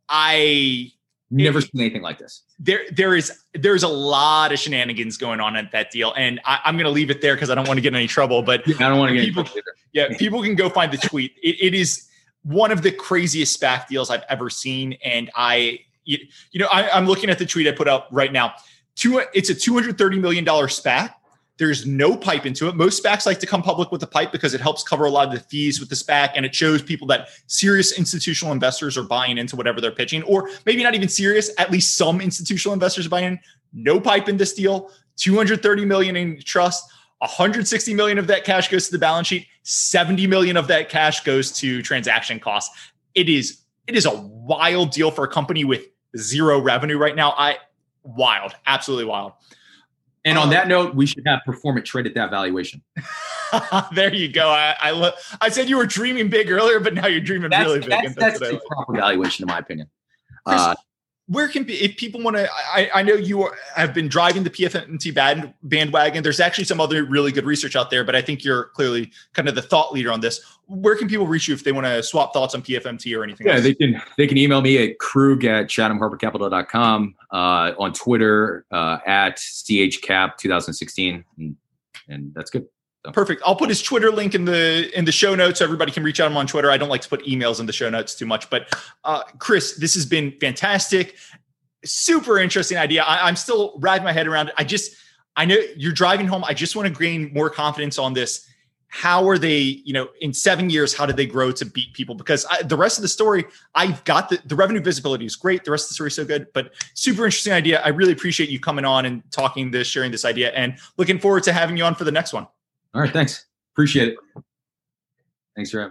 I never it, seen anything like this. There, there is, there's a lot of shenanigans going on at that deal, and I, I'm going to leave it there because I don't want to get in any trouble. But yeah, I don't want to get people, any trouble either. Yeah, people can go find the tweet. It, it is one of the craziest SPAC deals I've ever seen, and I. You, you know, I, I'm looking at the tweet I put up right now. Two, it's a two hundred thirty million dollars SPAC. There's no pipe into it. Most SPACs like to come public with a pipe because it helps cover a lot of the fees with the SPAC, and it shows people that serious institutional investors are buying into whatever they're pitching, or maybe not even serious. At least some institutional investors are buying in. No pipe in this deal. two hundred thirty million dollars in trust. one hundred sixty million dollars of that cash goes to the balance sheet. seventy million dollars of that cash goes to transaction costs. It is it is a wild deal for a company with zero revenue right now. I wild, absolutely wild. And on um, that note, we should have Performant trade at that valuation. There you go. I I, lo- I said you were dreaming big earlier, but now you're dreaming that's, really big. That's, that's, that's the proper valuation, in my opinion. Chris, uh, where can be, if people want to, I, I know you are, have been driving the P F M T band, bandwagon. There's actually some other really good research out there, but I think you're clearly kind of the thought leader on this. Where can people reach you if they want to swap thoughts on P F M T or anything yeah, else? they can they can email me at krug at chatham harper capital dot com, uh, on Twitter uh, at C H cap twenty sixteen, and, and that's good. So. Perfect. I'll put his Twitter link in the in the show notes so everybody can reach out to him on Twitter. I don't like to put emails in the show notes too much, but uh, Chris, this has been fantastic. Super interesting idea. I, I'm still wrapping my head around it. I just, I know you're driving home. I just want to gain more confidence on this. How are they, you know, in seven years, how did they grow to beat people? Because I, the rest of the story, I've got the, the revenue visibility is great. The rest of the story is so good, but super interesting idea. I really appreciate you coming on and talking this, sharing this idea, and looking forward to having you on for the next one. All right. Thanks. Appreciate it. Thanks for having me.